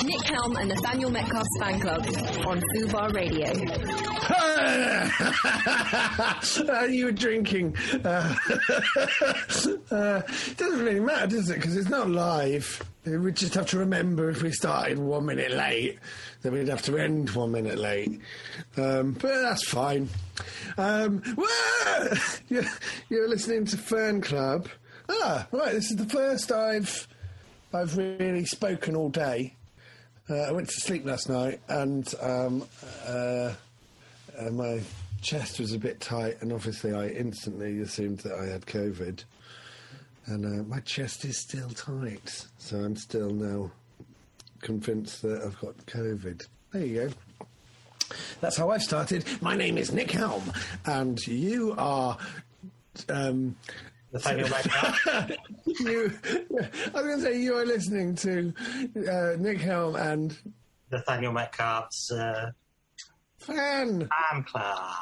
Nick Helm and Nathaniel Metcalf's fan club on Fubar Radio. You were drinking. It doesn't really matter, does it? Because it's not live. We just have to remember if we started 1 minute late, then we'd have to end 1 minute late. But that's fine. You're listening to Fan Club. Right, this is the first I've really spoken all day. I went to sleep last night and my chest was a bit tight, and obviously I instantly assumed that I had COVID. And my chest is still tight, so I'm still now convinced that I've got COVID. There you go. That's how I've started. My name is Nick Helm, and you are... Nathaniel Metcalf. I was going to say you are listening to Nick Helm and... Nathaniel Metcalf's Fan Club.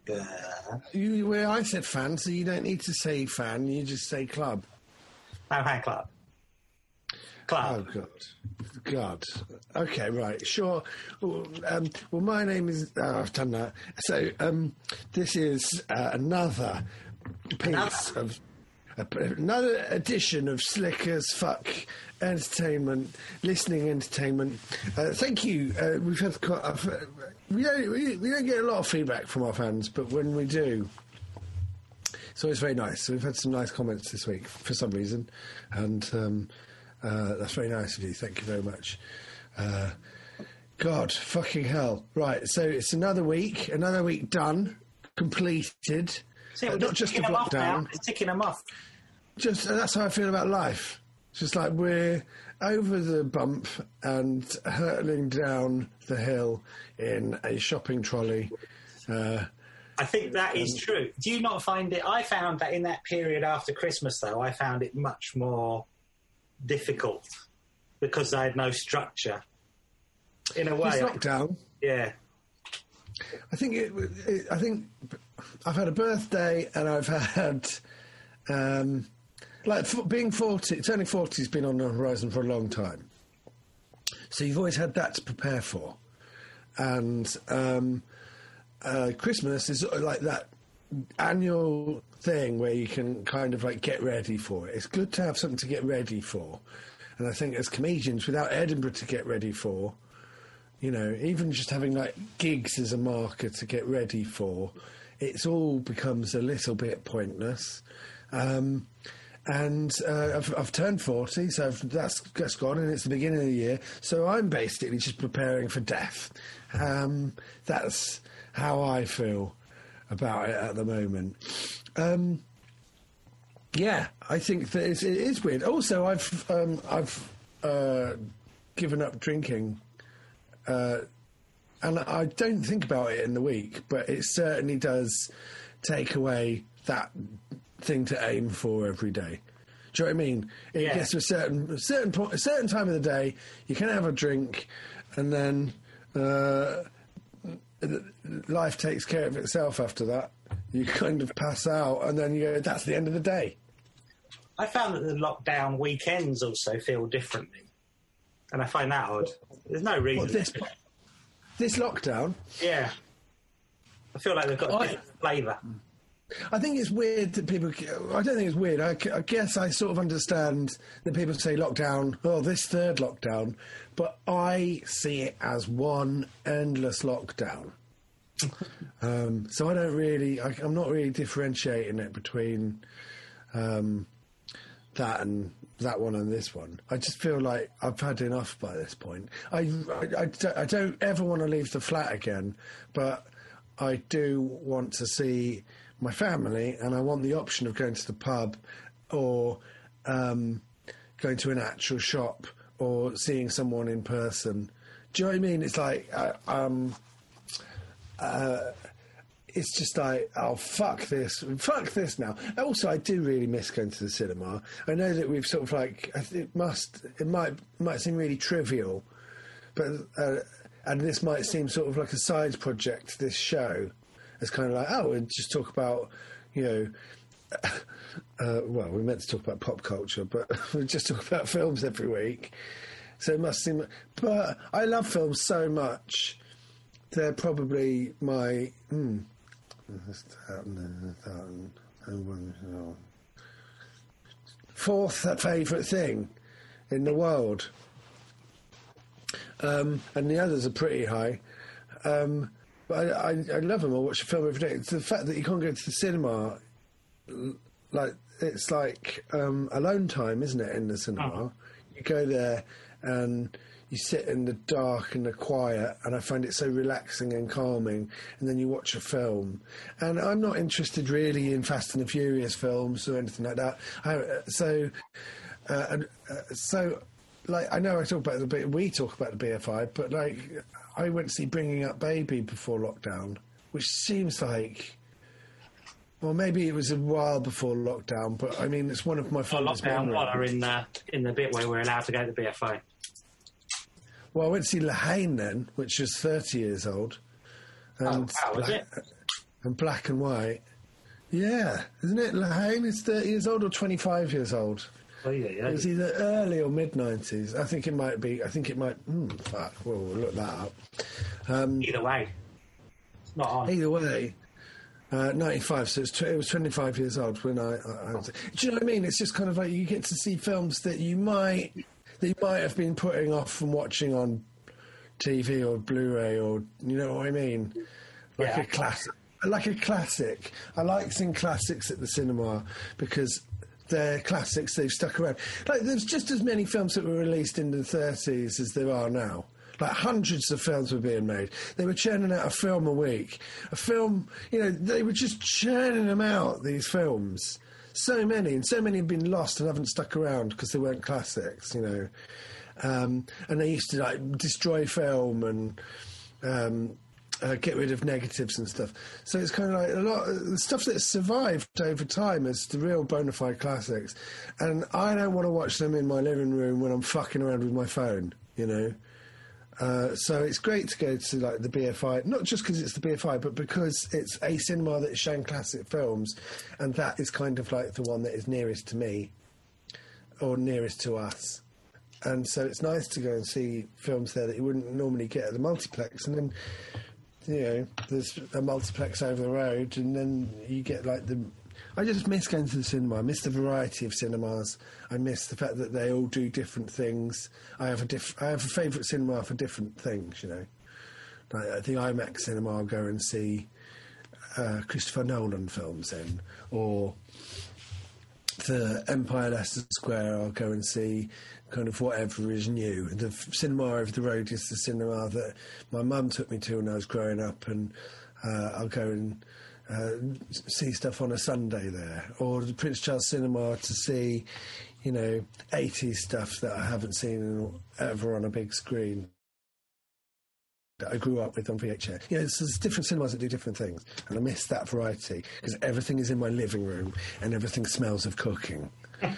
I said fan, so you don't need to say fan, you just say club. Fan Club. Oh, God. Okay, right, sure. Well, my name is... I've done that. So, this is another piece of... Another edition of Slick as Fuck entertainment, listening entertainment. Thank you. We've had we don't get a lot of feedback from our fans, but when we do, it's always very nice. So we've had some nice comments this week for some reason, and that's very nice of you. Thank you very much. God, fucking hell. Right, so it's another week done, completed. See, not just a lockdown. It's ticking them off. Just that's how I feel about life. It's just like we're over the bump and hurtling down the hill in a shopping trolley. I think that is true. Do you not find it? I found that in that period after Christmas, though, I found it much more difficult because I had no structure. In a way, this lockdown. Yeah. I think I've had a birthday and I've had being 40, turning 40 has been on the horizon for a long time. So you've always had that to prepare for, and Christmas is like that annual thing where you can kind of like get ready for it. It's good to have something to get ready for, and I think as comedians, without Edinburgh to get ready for. You know, even just having like gigs as a marker to get ready for, it's all becomes a little bit pointless. And I've turned 40, so that's gone, and it's the beginning of the year. So I'm basically just preparing for death. That's how I feel about it at the moment. Yeah, I think that it is weird. Also, I've given up drinking. And I don't think about it in the week, but it certainly does take away that thing to aim for every day. Do you know what I mean? It gets to a certain point, a certain time of the day, you can have a drink, and then life takes care of itself after that. You kind of pass out, and then you go, that's the end of the day. I found that the lockdown weekends also feel differently. And I find that odd. There's no reason. What, this lockdown? Yeah. I feel like they've got a different flavour. I think it's weird that people... I don't think it's weird. I guess I sort of understand that people say lockdown, this third lockdown, but I see it as one endless lockdown. So I don't really... I'm not really differentiating it between... that and that one and this one. I just feel like I've had enough by this point. I don't ever want to leave the flat again, but I do want to see my family, and I want the option of going to the pub or going to an actual shop or seeing someone in person. Do you know what I mean? It's like it's just like, fuck this now. Also, I do really miss going to the cinema. I know that we've sort of like, it might seem really trivial, but and this might seem sort of like a side project, this show. It's kind of like, we'll just talk about, well, we meant to talk about pop culture, but we just talk about films every week. So it must seem... But I love films so much. They're probably my... fourth favourite thing in the world. And the others are pretty high. But I love them. I watch a film every day. It's the fact that you can't go to the cinema. Like, it's like alone time, isn't it, in the cinema? Oh. You go there and you sit in the dark and the quiet, and I find it so relaxing and calming, and then you watch a film. And I'm not interested really in Fast and the Furious films or anything like that. So, like, I know we talk about the BFI, but, like, I went to see Bringing Up Baby before lockdown, which seems like... Well, maybe it was a while before lockdown, but, I mean, it's one of my fondest memories. Lockdown, what, are in the bit where we're allowed to go to the BFI? Well, I went to see La Haine then, which was 30 years old. And was it? And Black and White. Yeah, isn't it? La Haine is 30 years old or 25 years old? Oh, yeah. It was either early or mid-90s. I think it might be... fuck, we'll look that up. Either way. It's not on. Either way. 95, so it was 25 years old when I do you know what I mean? It's just kind of like you get to see films that you might have been putting off from watching on TV or Blu-ray, or you know what I mean? Like a classic. I like seeing classics at the cinema because they're classics, they've stuck around. Like, there's just as many films that were released in the 30s as there are now. Like, hundreds of films were being made. They were churning out a film a week. A film, you know, they were just churning them out, these films. So many, and so many have been lost and haven't stuck around because they weren't classics, you know. And they used to, like, destroy film and get rid of negatives and stuff. So it's kind of like a lot of the stuff that's survived over time is the real bona fide classics. And I don't want to watch them in my living room when I'm fucking around with my phone, you know. So it's great to go to, like, the BFI, not just because it's the BFI, but because it's a cinema that is showing classic films, and that is kind of like the one that is nearest to me, or nearest to us. And so it's nice to go and see films there that you wouldn't normally get at the multiplex, and then, you know, there's a multiplex over the road, and then you get, like, the... I just miss going to the cinema. I miss the variety of cinemas. I miss the fact that they all do different things. I have a favourite cinema for different things, you know. Like at the IMAX cinema, I'll go and see Christopher Nolan films in, or the Empire Leicester Square, I'll go and see kind of whatever is new. The cinema over the road is the cinema that my mum took me to when I was growing up, and I'll go and see stuff on a Sunday there, or the Prince Charles Cinema to see, you know, 80s stuff that I haven't seen ever on a big screen that I grew up with on VHS. You know, there's different cinemas that do different things, and I miss that variety because everything is in my living room and everything smells of cooking.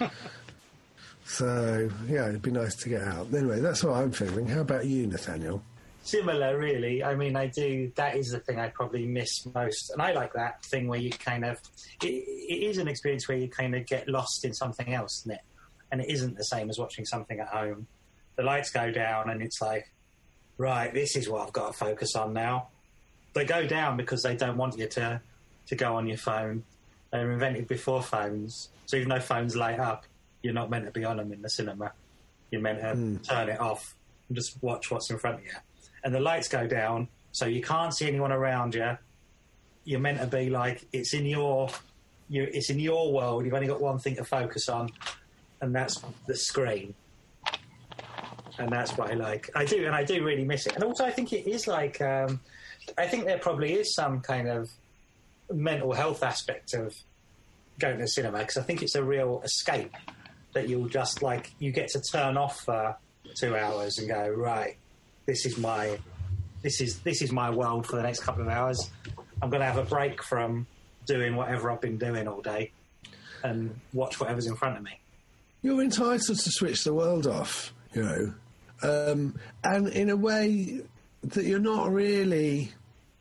So, yeah, it'd be nice to get out. Anyway, that's what I'm feeling. How about you, Nathaniel? Similar, really. I mean, that is the thing I probably miss most. And I like that thing where you kind of... It is an experience where you kind of get lost in something else, isn't it? And it isn't the same as watching something at home. The lights go down and it's like, right, this is what I've got to focus on now. They go down because they don't want you to go on your phone. They were invented before phones. So even though phones light up, you're not meant to be on them in the cinema. You're meant to turn it off and just watch what's in front of you. And the lights go down, so you can't see anyone around you. You're meant to be like, it's in your world. You've only got one thing to focus on, and that's the screen. And that's what I like. I do really miss it. And also, I think it is like, I think there probably is some kind of mental health aspect of going to the cinema, because I think it's a real escape that you'll just, like, you get to turn off for 2 hours and go, right, this is my world for the next couple of hours. I'm going to have a break from doing whatever I've been doing all day and watch whatever's in front of me. You're entitled to switch the world off, you know, and in a way that you're not really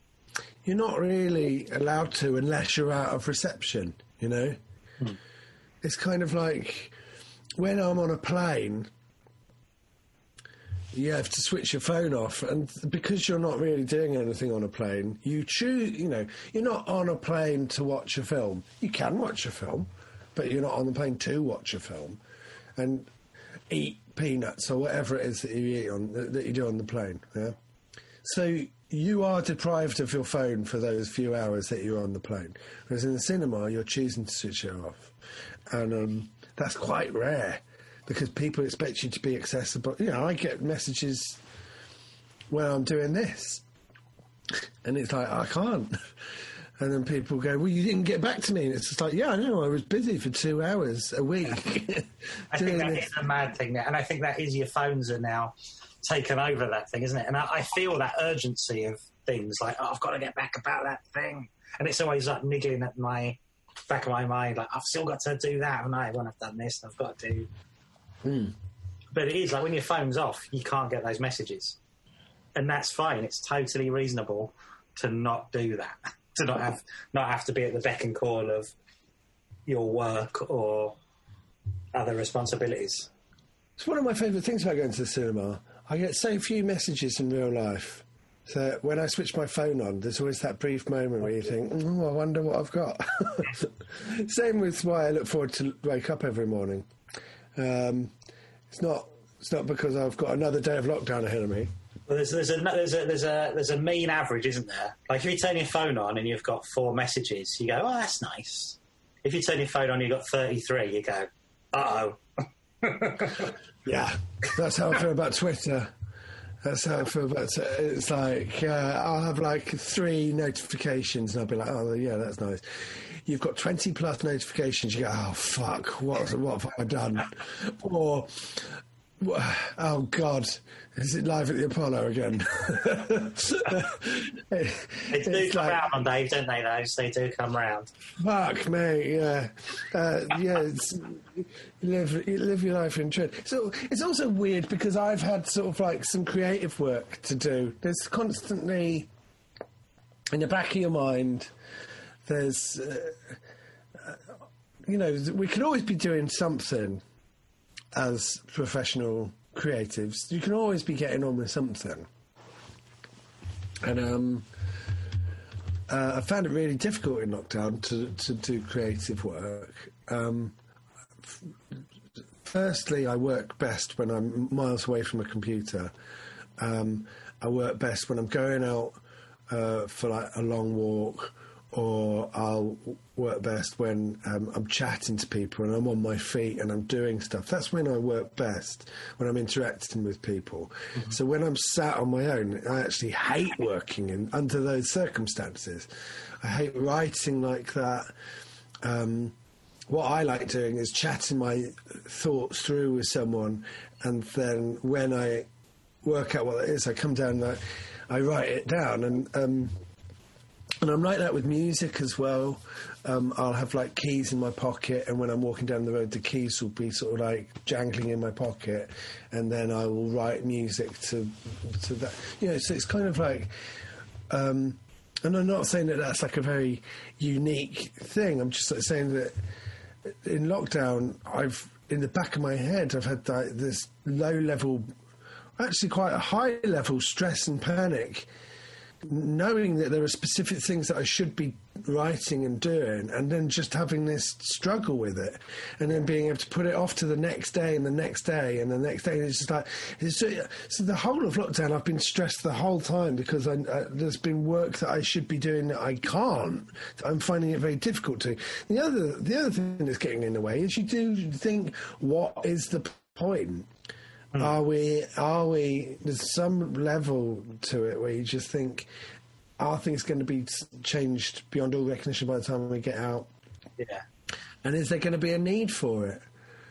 allowed to unless you're out of reception, you know. It's kind of like when I'm on a plane, you have to switch your phone off, and because you're not really doing anything on a plane, you choose. You're not on a plane to watch a film. You can watch a film, but you're not on the plane to watch a film, and eat peanuts or whatever it is that you eat that you do on the plane. Yeah, so you are deprived of your phone for those few hours that you're on the plane, whereas in the cinema you're choosing to switch it off, and that's quite rare. Because people expect you to be accessible. I get messages when I'm doing this. And it's like, I can't. And then people go, well, you didn't get back to me. And it's just like, yeah, I know, I was busy for 2 hours a week. I think that is a mad thing. And I think that is your phones are now taken over that thing, isn't it? And I feel that urgency of things like, oh, I've got to get back about that thing. And it's always like niggling at my back of my mind, like, I've still got to do that, haven't I? When I've done this, I've got to do... But it is like when your phone's off, you can't get those messages, and that's fine. It's totally reasonable to not do that, to not have to be at the beck and call of your work or other responsibilities. It's one of my favourite things about going to the cinema. I get so few messages in real life. So when I switch my phone on, there's always that brief moment where you think, I wonder what I've got. Same with why I look forward to wake up every morning. It's not because I've got another day of lockdown ahead of me. Well, there's a mean average, isn't there? Like if you turn your phone on and you've got 4 messages, you go, oh, that's nice. If you turn your phone on and you've got 33, you go, uh-oh. Yeah, that's how I feel about Twitter. That's how I feel about it. It's like, I'll have like 3 notifications and I'll be like, oh, yeah, that's nice. You've got 20 plus notifications. You go, oh, fuck, what have I done? Or, oh, God, is it live at the Apollo again? They do come round on Dave, don't they, those? They do come round. Fuck, mate, yeah. You live your life in trend. So it's also weird because I've had sort of like some creative work to do. There's constantly, in the back of your mind, there's, we can always be doing something as professional creatives. You can always be getting on with something. And I found it really difficult in lockdown to do creative work. Firstly, I work best when I'm miles away from a computer. I work best when I'm going out for like a long walk, or I'll work best when I'm chatting to people and I'm on my feet and I'm doing stuff. That's when I work best, when I'm interacting with people. Mm-hmm. So when I'm sat on my own, I actually hate working under those circumstances. I hate writing like that. What I like doing is chatting my thoughts through with someone, and then when I work out what it is, I come down and I write it down. And I'm like that with music as well. I'll have like keys in my pocket, and when I'm walking down the road, the keys will be sort of like jangling in my pocket, and then I will write music to that. So it's kind of like, and I'm not saying that that's like a very unique thing. I'm just saying that in lockdown, in the back of my head, I've had this low-level, actually quite a high-level stress and panic, knowing that there are specific things that I should be writing and doing, and then just having this struggle with it, and then being able to put it off to the next day and the next day and the next day. And it's just like, so the whole of lockdown, I've been stressed the whole time because there's been work that I should be doing that I can't. I'm finding it very difficult to. The other thing that's getting in the way is you do think, what is the point? Are we, there's some level to it where you just think, are things going to be changed beyond all recognition by the time we get out? Yeah. And is there going to be a need for it?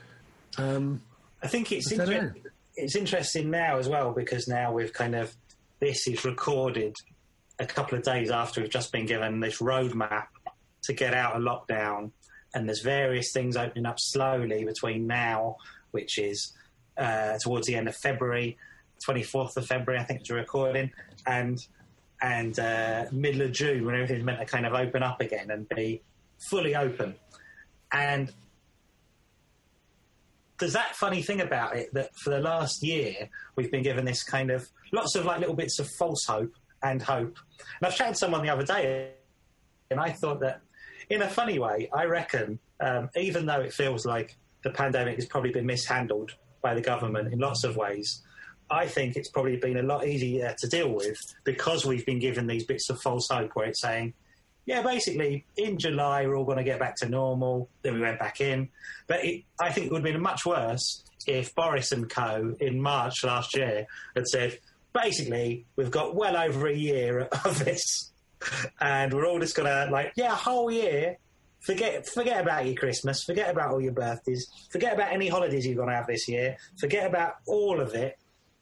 I think it's interesting now as well, because now we've this is recorded a couple of days after we've just been given this roadmap to get out of lockdown, and there's various things opening up slowly between now, which is towards the end of February, 24th of February, I think it's a recording, and middle of June, when everything's meant to kind of open up again and be fully open. And there's that funny thing about it that for the last year we've been given this kind of lots of like little bits of false hope and hope. And I've chatted to someone the other day, and I thought that in a funny way, I reckon, even though it feels like the pandemic has probably been mishandled by the government in lots of ways, I think it's probably been a lot easier to deal with because we've been given these bits of false hope where it's saying, yeah, basically, in July, we're all going to get back to normal. Then we went back in. But I think it would have been much worse if Boris and co. in March last year had said, basically, we've got well over a year of this, and we're all just going to, like, yeah, a whole year, forget about your Christmas, forget about all your birthdays, forget about any holidays you're going to have this year, forget about all of it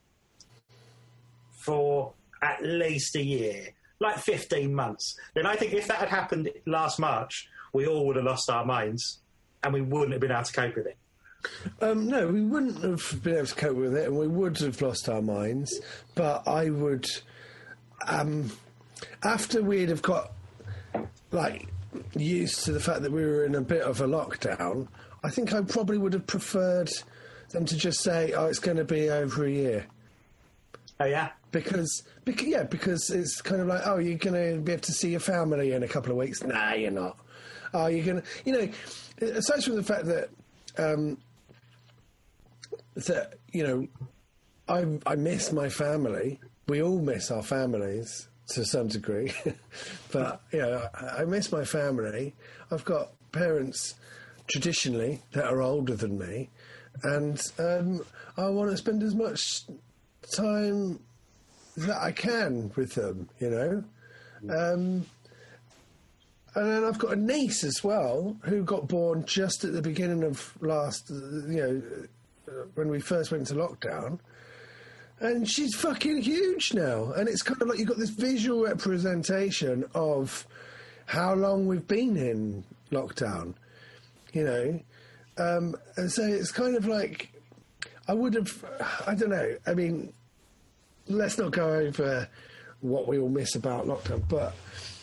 for at least a year. Like 15 months. Then I think if that had happened last March, we all would have lost our minds and we wouldn't have been able to cope with it. No, we wouldn't have been able to cope with it and we would have lost our minds. But I would... after we'd have got, like, used to the fact that we were in a bit of a lockdown, I think I probably would have preferred them to just say, oh, it's going to be over a year. Oh, yeah? Because it's kind of like, oh, you're going to be able to see your family in a couple of weeks. Nah, you're not. Oh, you're going to... aside from the fact that, I miss my family. We all miss our families to some degree. But, I miss my family. I've got parents, traditionally, that are older than me. And I want to spend as much time that I can with them, and then I've got a niece as well who got born just at the beginning of when we first went into lockdown, and she's fucking huge now, and it's kind of like you've got this visual representation of how long we've been in lockdown, and so it's kind of like I don't know, I mean, let's not go over what we all miss about lockdown, but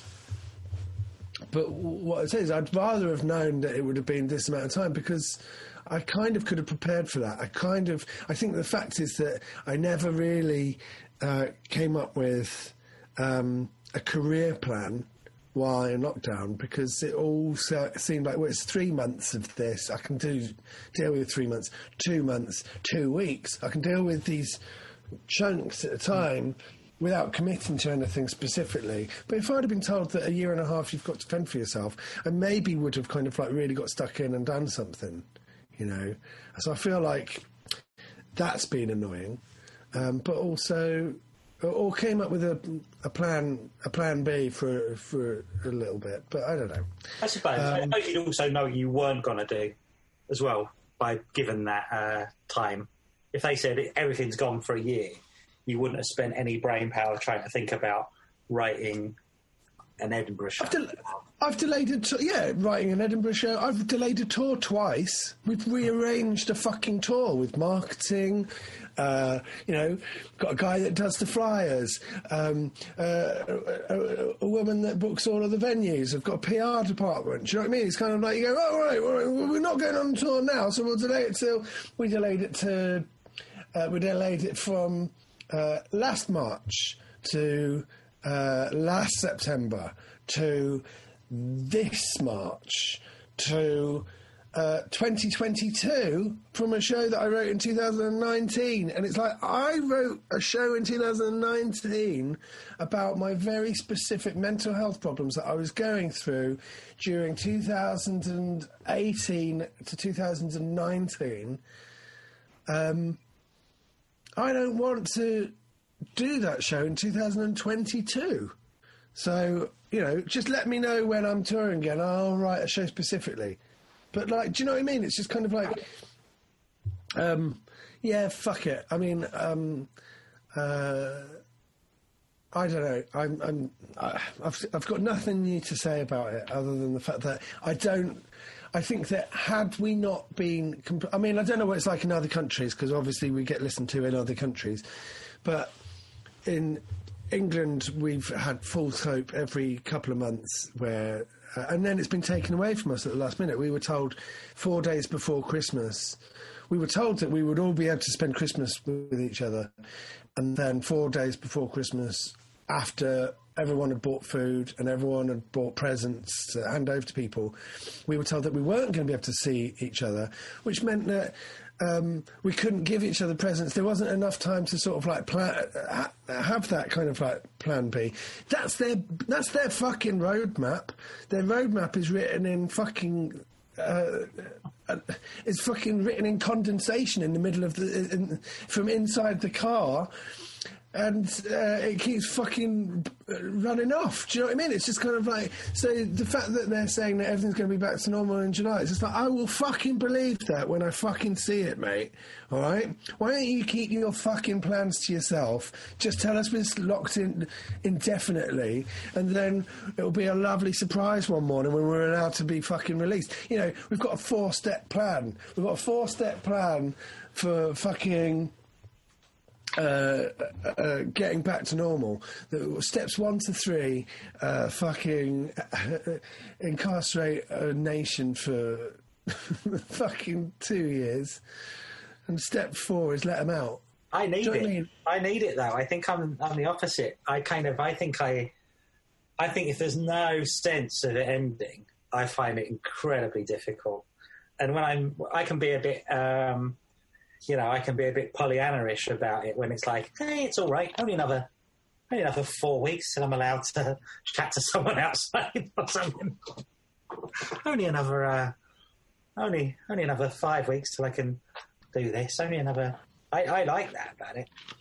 what it says, I'd rather have known that it would have been this amount of time because I kind of could have prepared for that. I think the fact is that I never really came up with a career plan while in lockdown because it all seemed like, well, it's 3 months of this. I can deal with 3 months, 2 months, 2 weeks. I can deal with these chunks at a time without committing to anything specifically. But if I'd have been told that a year and a half you've got to fend for yourself, I maybe would have kind of like really got stuck in and done something, So I feel like that's been annoying. But also, or came up with a plan B for a little bit. But I don't know. I suppose you'd also know you weren't going to do as well by given that time. If they said everything's gone for a year, you wouldn't have spent any brain power trying to think about writing an Edinburgh show. I've delayed writing an Edinburgh show. I've delayed a tour twice. We've rearranged a fucking tour with marketing. Got a guy that does the flyers. A woman that books all of the venues. I've got a PR department. Do you know what I mean? It's kind of like you go, oh, right, we're not going on tour now, so we'll delay it till... We delayed it from last March to last September to this March to 2022 from a show that I wrote in 2019. And it's like, I wrote a show in 2019 about my very specific mental health problems that I was going through during 2018 to 2019. I don't want to do that show in 2022. So, just let me know when I'm touring again. I'll write a show specifically. But, do you know what I mean? It's just kind of like, yeah, fuck it. I mean, I don't know. I've got nothing new to say about it other than the fact that I think that had we not been... I mean, I don't know what it's like in other countries, because obviously we get listened to in other countries. But in England, we've had false hope every couple of months where... and then it's been taken away from us at the last minute. We were told 4 days before Christmas, we were told that we would all be able to spend Christmas with each other, and then 4 days before Christmas, after everyone had bought food and everyone had bought presents to hand over to people, we were told that we weren't going to be able to see each other, which meant that we couldn't give each other presents. There wasn't enough time to sort of like have that kind of like plan B. That's their fucking roadmap. Their roadmap is written in fucking. It's fucking written in condensation in the middle of from inside the car. And it keeps fucking running off. Do you know what I mean? It's just kind of like... So the fact that they're saying that everything's going to be back to normal in July, it's just like, I will fucking believe that when I fucking see it, mate. All right? Why don't you keep your fucking plans to yourself? Just tell us we're locked in indefinitely, and then it'll be a lovely surprise one morning when we're allowed to be fucking released. You know, we've got a 4-step plan. We've got a 4-step plan for fucking... getting back to normal. Steps 1 to 3, fucking incarcerate a nation for fucking 2 years, and step 4 is let them out. I need it. I need it though. I think I'm the opposite. I think if there's no sense of it ending, I find it incredibly difficult. And when I can be a bit. I can be a bit Pollyanna-ish about it when it's like, hey, it's all right. Only another 4 weeks and I'm allowed to chat to someone outside or something. Only another 5 weeks till I can do this. Only another. I like that about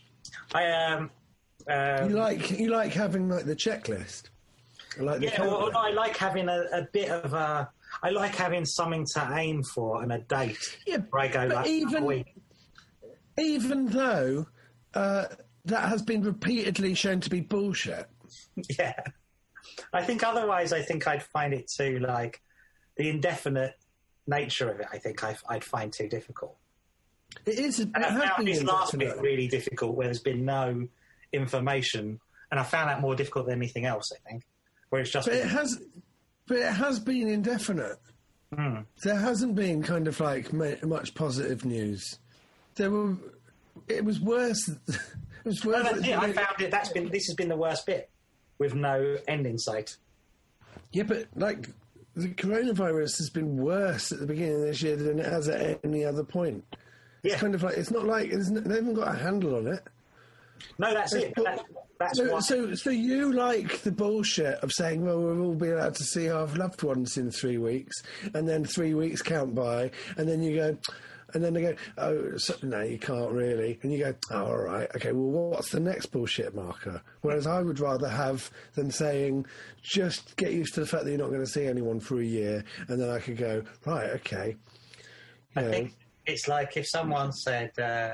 it. You like having like the checklist. I like having a bit of a. I like having something to aim for and a date. Yeah, where I go like a week. Even though that has been repeatedly shown to be bullshit. Yeah. I think otherwise I'd find it too, like, the indefinite nature of it, I think I'd find too difficult. It is. And I found this last bit really difficult where there's been no information, and I found that more difficult than anything else, I think. Where it's just... But it has been indefinite. Mm. There hasn't been kind of like much positive news. It was worse. It was worse. I found it. This has been the worst bit, with no end in sight. Yeah, but like the coronavirus has been worse at the beginning of this year than it has at any other point. Yeah. It's kind of like they haven't got a handle on it. No, that's it. So you like the bullshit of saying, well, we'll all be allowed to see our loved ones in 3 weeks, and then 3 weeks count by, and then you go. And then they go, oh, no, you can't really. And you go, oh, all right, okay, well, what's the next bullshit marker? Whereas I would rather have than saying, just get used to the fact that you're not going to see anyone for a year, and then I could go, right, okay. I think it's like if someone said,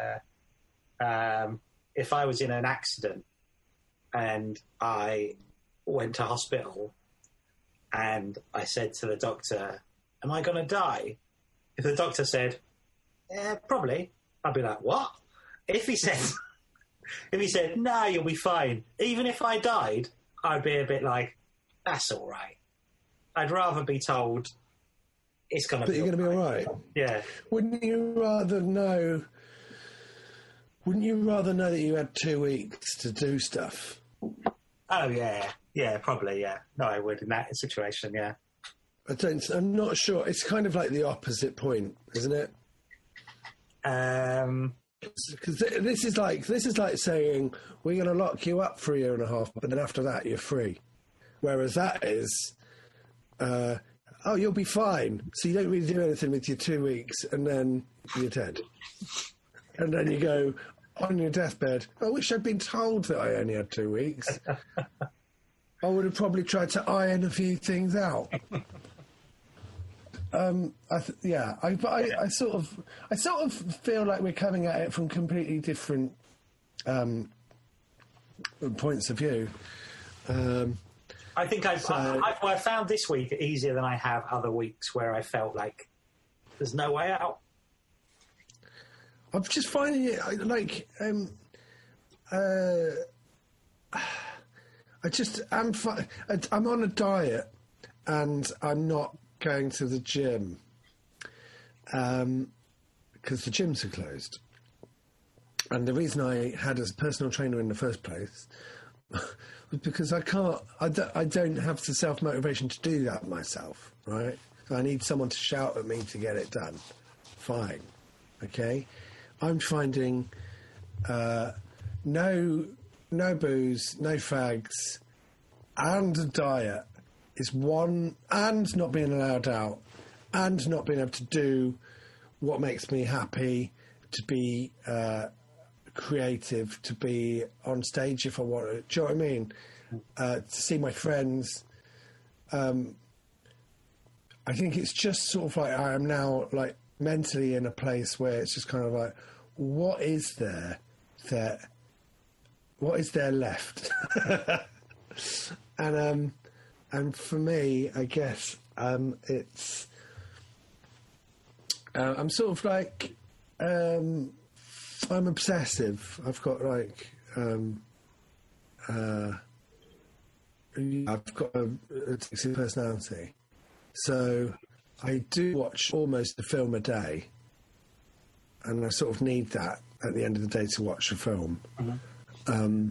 if I was in an accident and I went to hospital and I said to the doctor, am I going to die? If the doctor said, yeah, probably, I'd be like, what? If he said, no, you'll be fine, even if I died, I'd be a bit like, that's all right. I'd rather be told it's going to be all right. But you're going to be all right? Yeah. Wouldn't you rather know that you had 2 weeks to do stuff? Oh, yeah. Yeah, probably, yeah. No, I would in that situation, yeah. I'm not sure. It's kind of like the opposite point, isn't it? Because this is like saying we're going to lock you up for a year and a half, but then after that you're free. Whereas that is, you'll be fine. So you don't really do anything with your 2 weeks, and then you're dead. And then you go on your deathbed. I wish I'd been told that I only had 2 weeks. I would have probably tried to iron a few things out. I sort of feel like we're coming at it from completely different points of view. I think I found this week easier than I have other weeks where I felt like there's no way out. I'm just finding it I'm on a diet and I'm not going to the gym because because the gyms are closed. And the reason I had a personal trainer in the first place was because I don't have the self-motivation to do that myself, right? So I need someone to shout at me to get it done. Fine. Okay? I'm finding no booze, no fags, and a diet is one, and not being allowed out, and not being able to do what makes me happy, to be creative, to be on stage if I want to. Do you know what I mean? To see my friends. I think it's just sort of like I am now like mentally in a place where it's just kind of like, what is there left? And for me, I guess it's I'm sort of like I'm obsessive. I've got like I've got a toxic personality, so I do watch almost a film a day, and I sort of need that at the end of the day to watch a film. And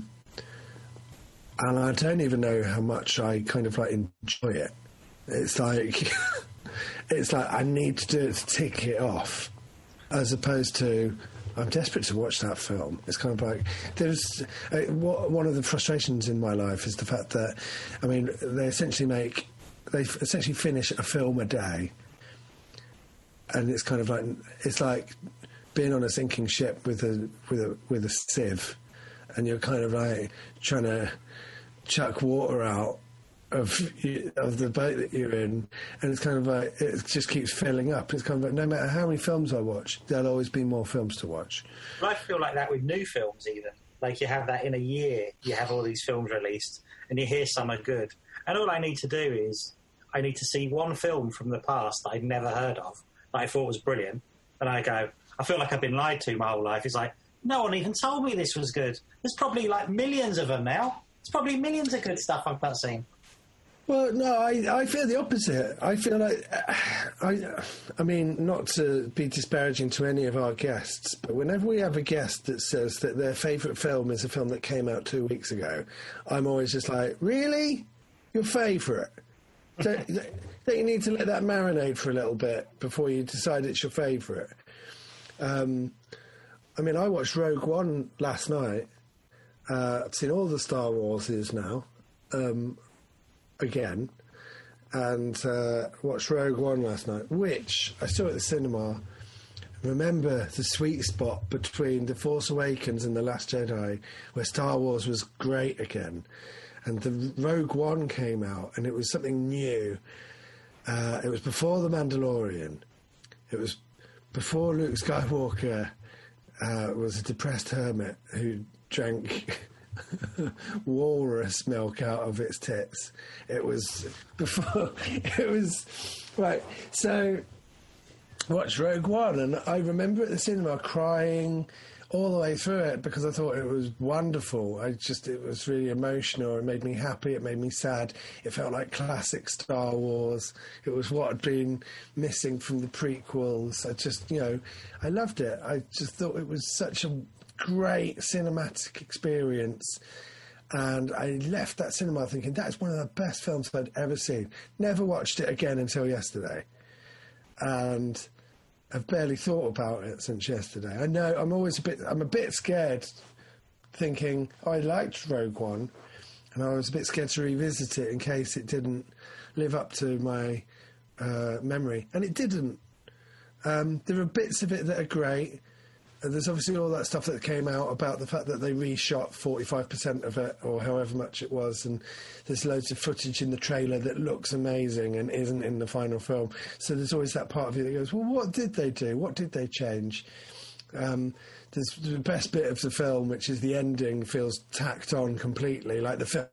I don't even know how much I kind of like enjoy it. It's like it's like I need to do it to tick it off, as opposed to I'm desperate to watch that film. It's kind of like there's one of the frustrations in my life is the fact that, I mean, they essentially finish a film a day, and it's kind of like it's like being on a sinking ship with a sieve, and you're kind of like trying to chuck water out of the boat that you're in, and it's kind of like it just keeps filling up. It's kind of like no matter how many films I watch, there'll always be more films to watch. But I feel like that with new films even. Like you have that in a year, you have all these films released, and you hear some are good. And all I need to do is I need to see one film from the past that I'd never heard of, that I thought was brilliant, and I go, I feel like I've been lied to my whole life. It's like, no one even told me this was good. There's probably like millions of them now. There's probably millions of good stuff I've not seen. Well, no, I feel the opposite. I feel like, I mean, not to be disparaging to any of our guests, but whenever we have a guest that says that their favourite film is a film that came out 2 weeks ago, I'm always just like, really? Your favourite? Don't you need to let that marinate for a little bit before you decide it's your favourite? I mean, I watched Rogue One last night. I've seen all the Star Warses now. Again, and watched Rogue One last night, which I saw at the cinema. Remember the sweet spot between The Force Awakens and The Last Jedi, where Star Wars was great again, and the Rogue One came out, and it was something new. It was before The Mandalorian. It was before Luke Skywalker was a depressed hermit who drank walrus milk out of its tits. It was before it was right. So I watched Rogue One, and I remember at the cinema crying all the way through it because I thought it was wonderful. It was really emotional. It made me happy. It made me sad. It felt like classic Star Wars. It was what had been missing from the prequels. I loved it. I just thought it was such a great cinematic experience, and I left that cinema thinking that is one of the best films I'd ever seen. Never watched it again until yesterday, and I've barely thought about it since yesterday. I know I'm a bit scared, thinking I liked Rogue One, and I was a bit scared to revisit it in case it didn't live up to my memory, and it didn't. There are bits of it that are great. There's obviously all that stuff that came out about the fact that they reshot 45% of it, or however much it was, and there's loads of footage in the trailer that looks amazing and isn't in the final film. So there's always that part of you that goes, well, what did they do? What did they change? There's the best bit of the film, which is the ending, feels tacked on completely, like the film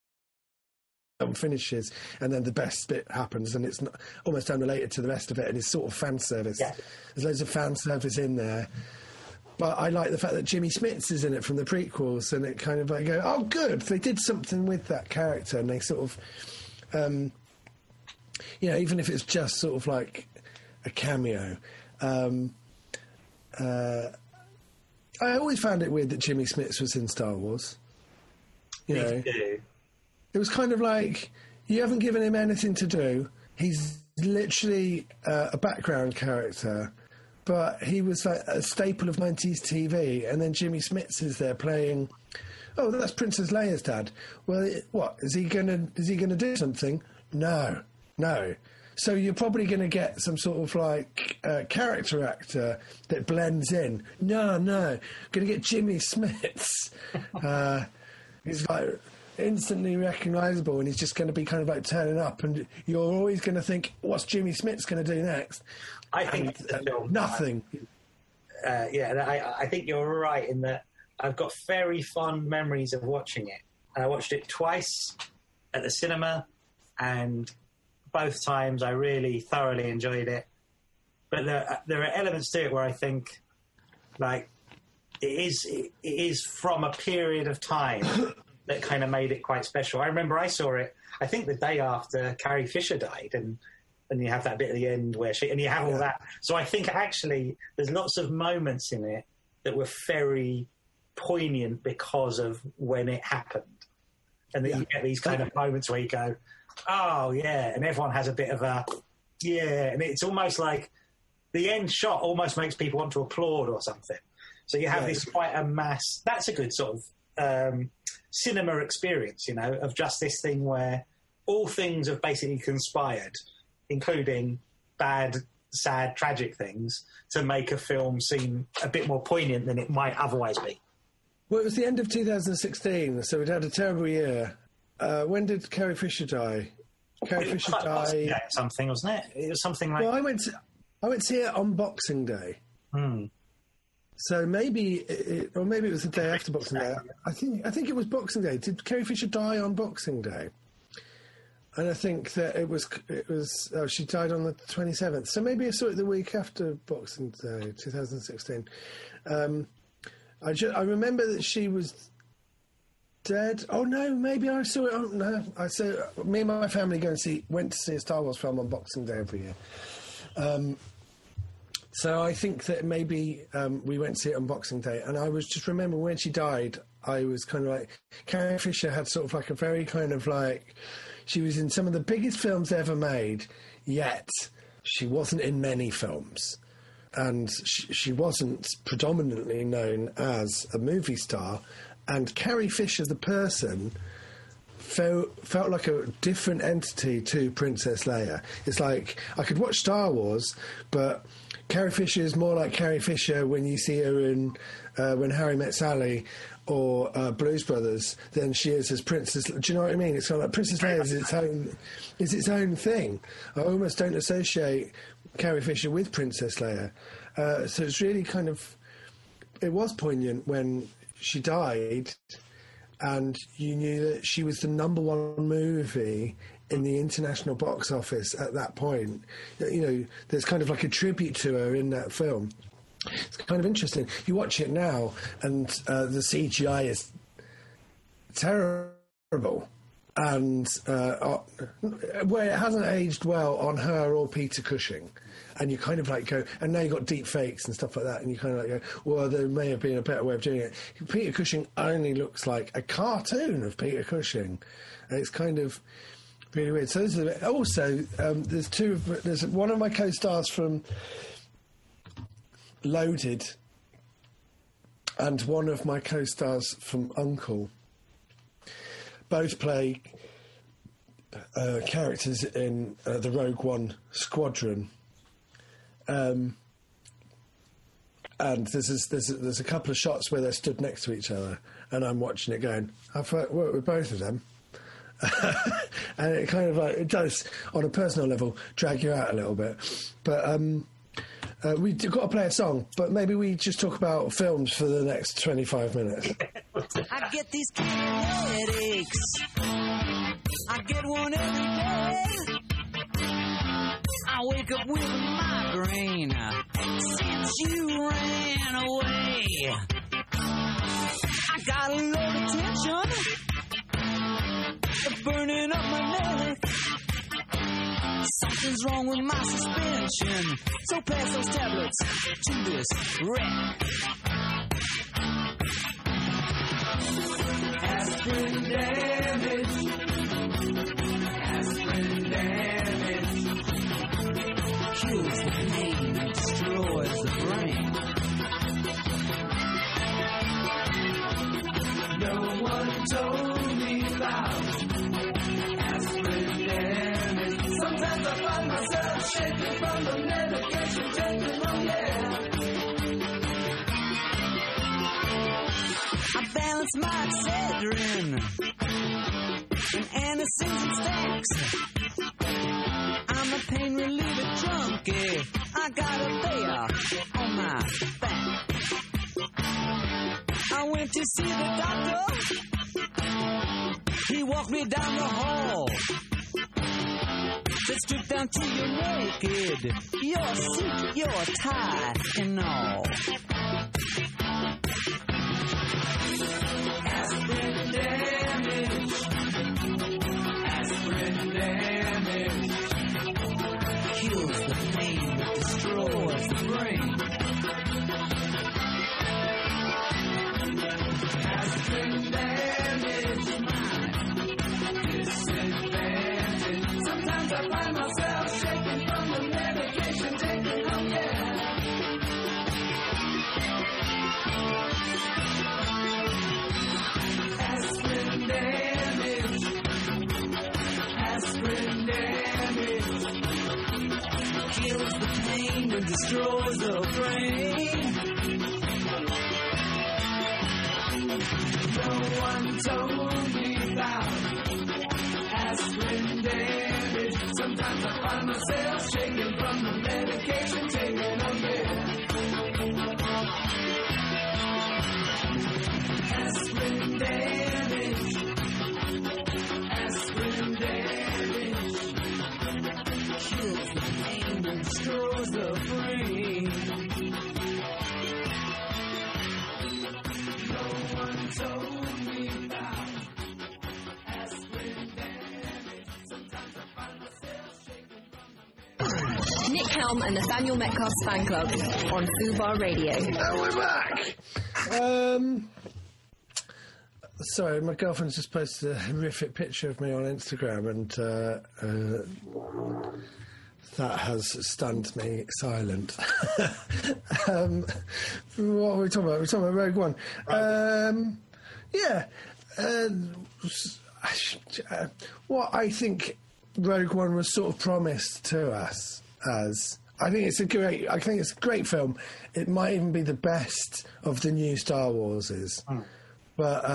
finishes and then the best bit happens, and it's not, almost unrelated to the rest of it, and it's sort of fan service. Yeah. There's loads of fan service in there. But I like the fact that Jimmy Smits is in it from the prequels, and it kind of like go, oh, good, they did something with that character, and they sort of, even if it's just sort of like a cameo, I always found it weird that Jimmy Smits was in Star Wars. You know, it was kind of like, you haven't given him anything to do. He's literally a background character, but he was like a staple of 90s TV. And then Jimmy Smits is there playing, oh, that's Princess Leia's dad. Well, what, is he gonna do something? No. So you're probably going to get some sort of like character actor that blends in. No. Going to get Jimmy Smits. He's like instantly recognisable, and he's just going to be kind of like turning up, and you're always going to think, what's Jimmy Smits going to do next? I think the film, nothing. I think you're right in that I've got very fond memories of watching it. I watched it twice at the cinema, and both times I really thoroughly enjoyed it. But there are elements to it where I think, like, it is from a period of time that kind of made it quite special. I remember I saw it, I think the day after Carrie Fisher died, and you have that bit at the end where and you have all that. So I think actually there's lots of moments in it that were very poignant because of when it happened. And then you get these kind of moments where you go, oh, yeah, and everyone has a bit of a, yeah, and it's almost like the end shot almost makes people want to applaud or something. So you have this quite a mass, that's a good sort of cinema experience, you know, of just this thing where all things have basically conspired, including bad, sad, tragic things, to make a film seem a bit more poignant than it might otherwise be. Well, it was the end of 2016, so we'd had a terrible year. When did Carrie Fisher die? Carrie Fisher died. Something, wasn't it? It was something like. Well, I went to see it on Boxing Day. So maybe, or maybe it was the day after Boxing Day. I think it was Boxing Day. Did Carrie Fisher die on Boxing Day? And I think that it was. Oh, she died on the 27th. So maybe I saw it the week after Boxing Day, 2016. I remember that she was dead. Oh no, maybe I saw it. Oh no, I saw me and my family went to see a Star Wars film on Boxing Day every year. So I think that maybe we went to see it on Boxing Day, and I was just remembering when she died. I was kind of like, Carrie Fisher had sort of like a very kind of like, she was in some of the biggest films ever made, yet she wasn't in many films. And she wasn't predominantly known as a movie star. And Carrie Fisher, the person, felt like a different entity to Princess Leia. It's like, I could watch Star Wars, but Carrie Fisher is more like Carrie Fisher when you see her in When Harry Met Sally or Blues Brothers than she is as Princess. Do you know what I mean? It's kind of like Princess Leia is its own thing. I almost don't associate Carrie Fisher with Princess Leia. So it's really kind of, it was poignant when she died and you knew that she was the #1 movie in the international box office at that point. You know, there's kind of like a tribute to her in that film. It's kind of interesting. You watch it now and the CGI is terrible. And where it hasn't aged well on her or Peter Cushing. And you kind of like go, and now you've got deep fakes and stuff like that, and you kind of like go, well, there may have been a better way of doing it. Peter Cushing only looks like a cartoon of Peter Cushing. And it's kind of really weird. So this is also, there's one of my co-stars from Loaded and one of my co-stars from Uncle. Both play characters in the Rogue One Squadron. And there's a couple of shots where they're stood next to each other, and I'm watching it going, I've worked with both of them. And it kind of like, it does, on a personal level, drag you out a little bit. But we've got to play a song, but maybe we just talk about films for the next 25 minutes. I get these headaches. I get one every day. I wake up with a migraine since you ran away. I got a lot of tension burning up my neck. Something's Something's wrong with my suspension. So pass those tablets to this wreck. Aspirin damage. Aspirin damage. Kills the pain and destroys the brain. No one told me about aspirin damage. Sometimes I find myself shaking from the medication taking, oh yeah. I balance my Excedrin and Anacin stacks. I'm a pain reliever junkie. I got a bear on my back. I went to see the doctor. He walked me down the hall. Said strip down till you're naked. Your suit, your tie, and all. Aspirin damage. Aspirin damage. Kills the pain, destroys the brain. Aspirin damage, my disadvantage. Sometimes I find myself shaking from the medication taking, oh yeah. Aspirin damage. Aspirin damage. Kills the pain and destroys the brain. No one told me about aspirin damage. Sometimes I find myself shaking from the medication taking, oh yeah. Aspirin damage. Aspirin damage. Kills the pain and destroys the brain. No one told me about aspirin damage. Sometimes I find myself shaking from the Nick Helm and Nathaniel Metcalf's fan club on Fubar Radio. And we're back. Sorry, my girlfriend's just posted a horrific picture of me on Instagram, and that has stunned me silent. What are we talking about? We're talking about Rogue One. What I think Rogue One was sort of promised to us as... I think it's a great film. It might even be the best of the new Star Warses. But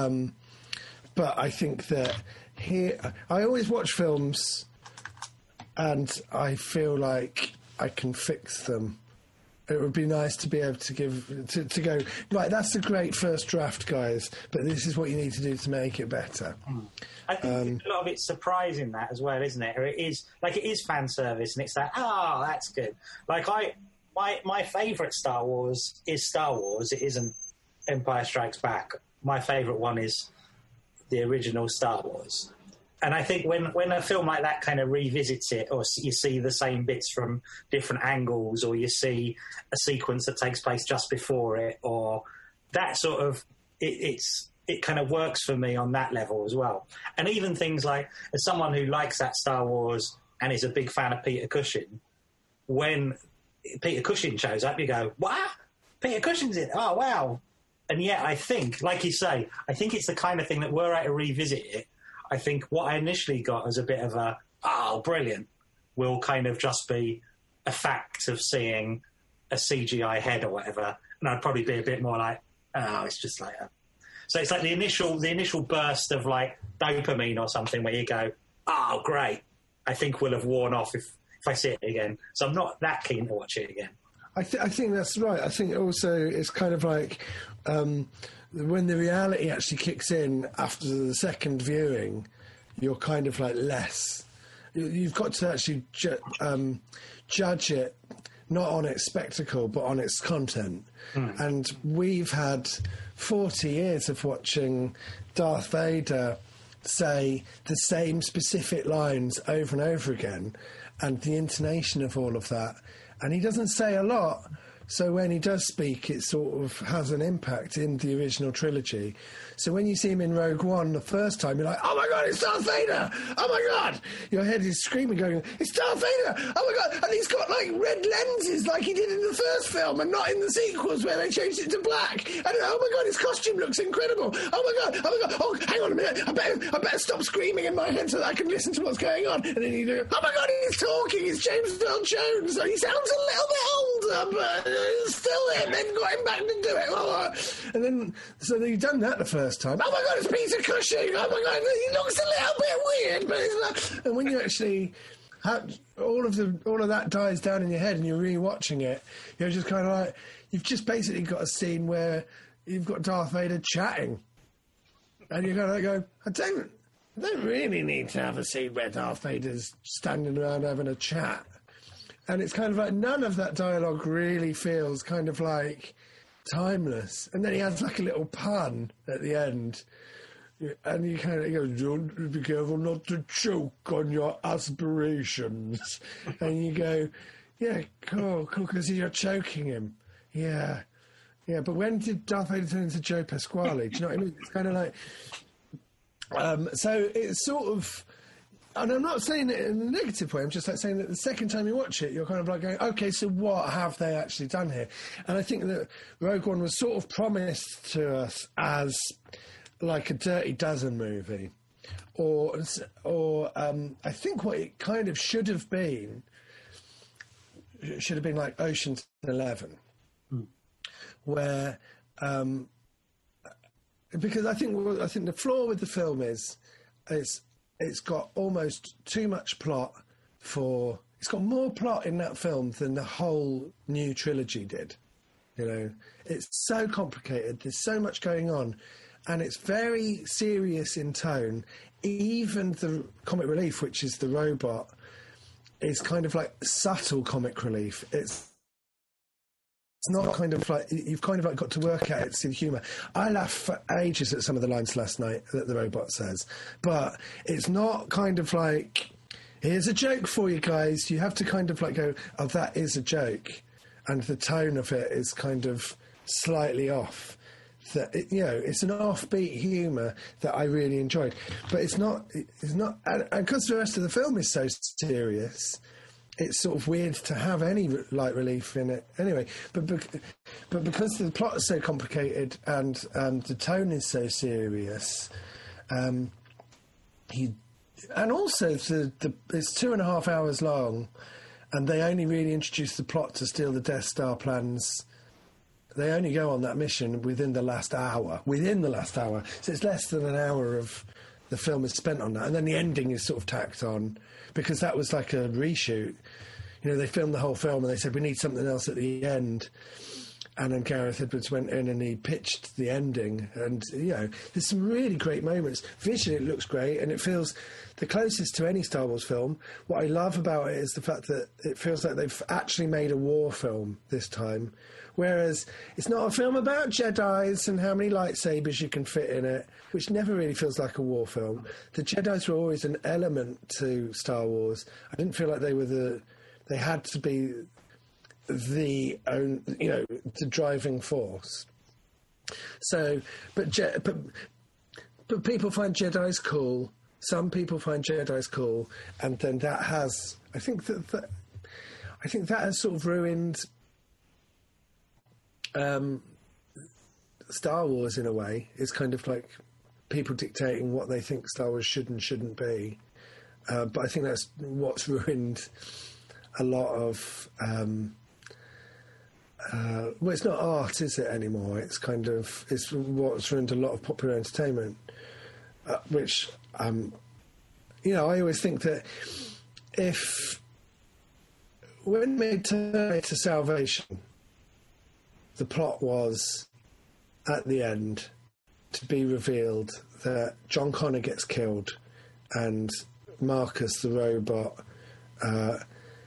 I think that I always watch films and I feel like I can fix them. It would be nice to be able to go, right, that's a great first draft, guys, but this is what you need to do to make it better. I think a lot of it's surprising that as well, isn't it? Or it is fan service, and it's like, oh, that's good. Like my favourite Star Wars is Star Wars. It isn't Empire Strikes Back. My favourite one is the original Star Wars. And I think when a film like that kind of revisits it, or you see the same bits from different angles, or you see a sequence that takes place just before it, or that sort of, it kind of works for me on that level as well. And even things like, as someone who likes that Star Wars and is a big fan of Peter Cushing, when Peter Cushing shows up, you go, what? Peter Cushing's in it? Oh, wow. And yet I think, like you say, I think it's the kind of thing that were I to revisit it, I think what I initially got as a bit of a, oh, brilliant, will kind of just be a fact of seeing a CGI head or whatever. And I'd probably be a bit more like, oh, it's just like a... So it's like the initial burst of like dopamine or something where you go, oh, great. I think will have worn off if I see it again. So I'm not that keen to watch it again. I think that's right. I think also it's kind of like when the reality actually kicks in after the second viewing, you're kind of like less. You've got to actually judge it not on its spectacle but on its content. And we've had 40 years of watching Darth Vader say the same specific lines over and over again. and the intonation of all of that. And he doesn't say a lot, so when he does speak, it sort of has an impact in the original trilogy. So when you see him in Rogue One the first time, you're like, oh my God, it's Darth Vader! Oh my God! Your head is screaming, going, it's Darth Vader! Oh my God! And he's got, like, red lenses like he did in the first film and not in the sequels where they changed it to black. And oh my God, his costume looks incredible! Oh my God! Oh my God! Oh, hang on a minute! I better stop screaming in my head so that I can listen to what's going on. And then you do, oh my God, he's talking! It's James Earl Jones! So he sounds a little bit older, but still him. They've got him back to do it. And then, so you've done that the first time. Oh my God, it's Peter Cushing! Oh my God, he looks a little bit weird, but it's not. And when you actually have all of that dies down in your head and you're re-watching it, you're just kind of like, you've just basically got a scene where you've got Darth Vader chatting, and you're kind of like going, I don't really need to have a scene where Darth Vader's standing around having a chat. And it's kind of like none of that dialogue really feels kind of like timeless. And then he has like a little pun at the end. And you kind of go, don't be careful not to choke on your aspirations. And you go, yeah, cool, because you're choking him. Yeah. Yeah, but when did Darth Vader turn into Joe Pasquale? Do you know what I mean? It's kind of like... so it's sort of... And I'm not saying it in a negative way, I'm just like saying that the second time you watch it, you're kind of like going, OK, so what have they actually done here? And I think that Rogue One was sort of promised to us as like a Dirty Dozen movie. Or I think what it kind of should have been like Ocean's 11. Where... because I think the flaw with the film is it's got almost too much plot for... It's got more plot in that film than the whole new trilogy did. You know, it's so complicated. There's so much going on. And it's very serious in tone. Even the comic relief, which is the robot, is kind of like subtle comic relief. It's not kind of like... You've kind of like got to work at it to see the humour. I laughed for ages at some of the lines last night that the robot says. But it's not kind of like, here's a joke for you guys. You have to kind of like go, oh, that is a joke. And the tone of it is kind of slightly off. That it's an offbeat humour that I really enjoyed. But it's not... And because the rest of the film is so serious... It's sort of weird to have any light relief in it anyway. But because the plot is so complicated and the tone is so serious, and also it's 2.5 hours long, and they only really introduce the plot to steal the Death Star plans. They only go on that mission within the last hour. So it's less than an hour of the film is spent on that. And then the ending is sort of tacked on, because that was like a reshoot. You know, they filmed the whole film and they said, we need something else at the end. And then Gareth Edwards went in and he pitched the ending. And, you know, there's some really great moments. Visually, it looks great and it feels the closest to any Star Wars film. What I love about it is the fact that it feels like they've actually made a war film this time. Whereas it's not a film about Jedis and how many lightsabers you can fit in it, which never really feels like a war film. The Jedis were always an element to Star Wars. I didn't feel like they had to be the driving force. So, but people find Jedis cool. Some people find Jedis cool, and then that has, I think that has sort of ruined Star Wars in a way. It's kind of like people dictating what they think Star Wars should and shouldn't be. But I think that's what's ruined a lot of... well, it's not art, is it, anymore? It's what's ruined a lot of popular entertainment, which, I always think that when they made to Salvation, the plot was, at the end, to be revealed that John Connor gets killed and Marcus, the robot,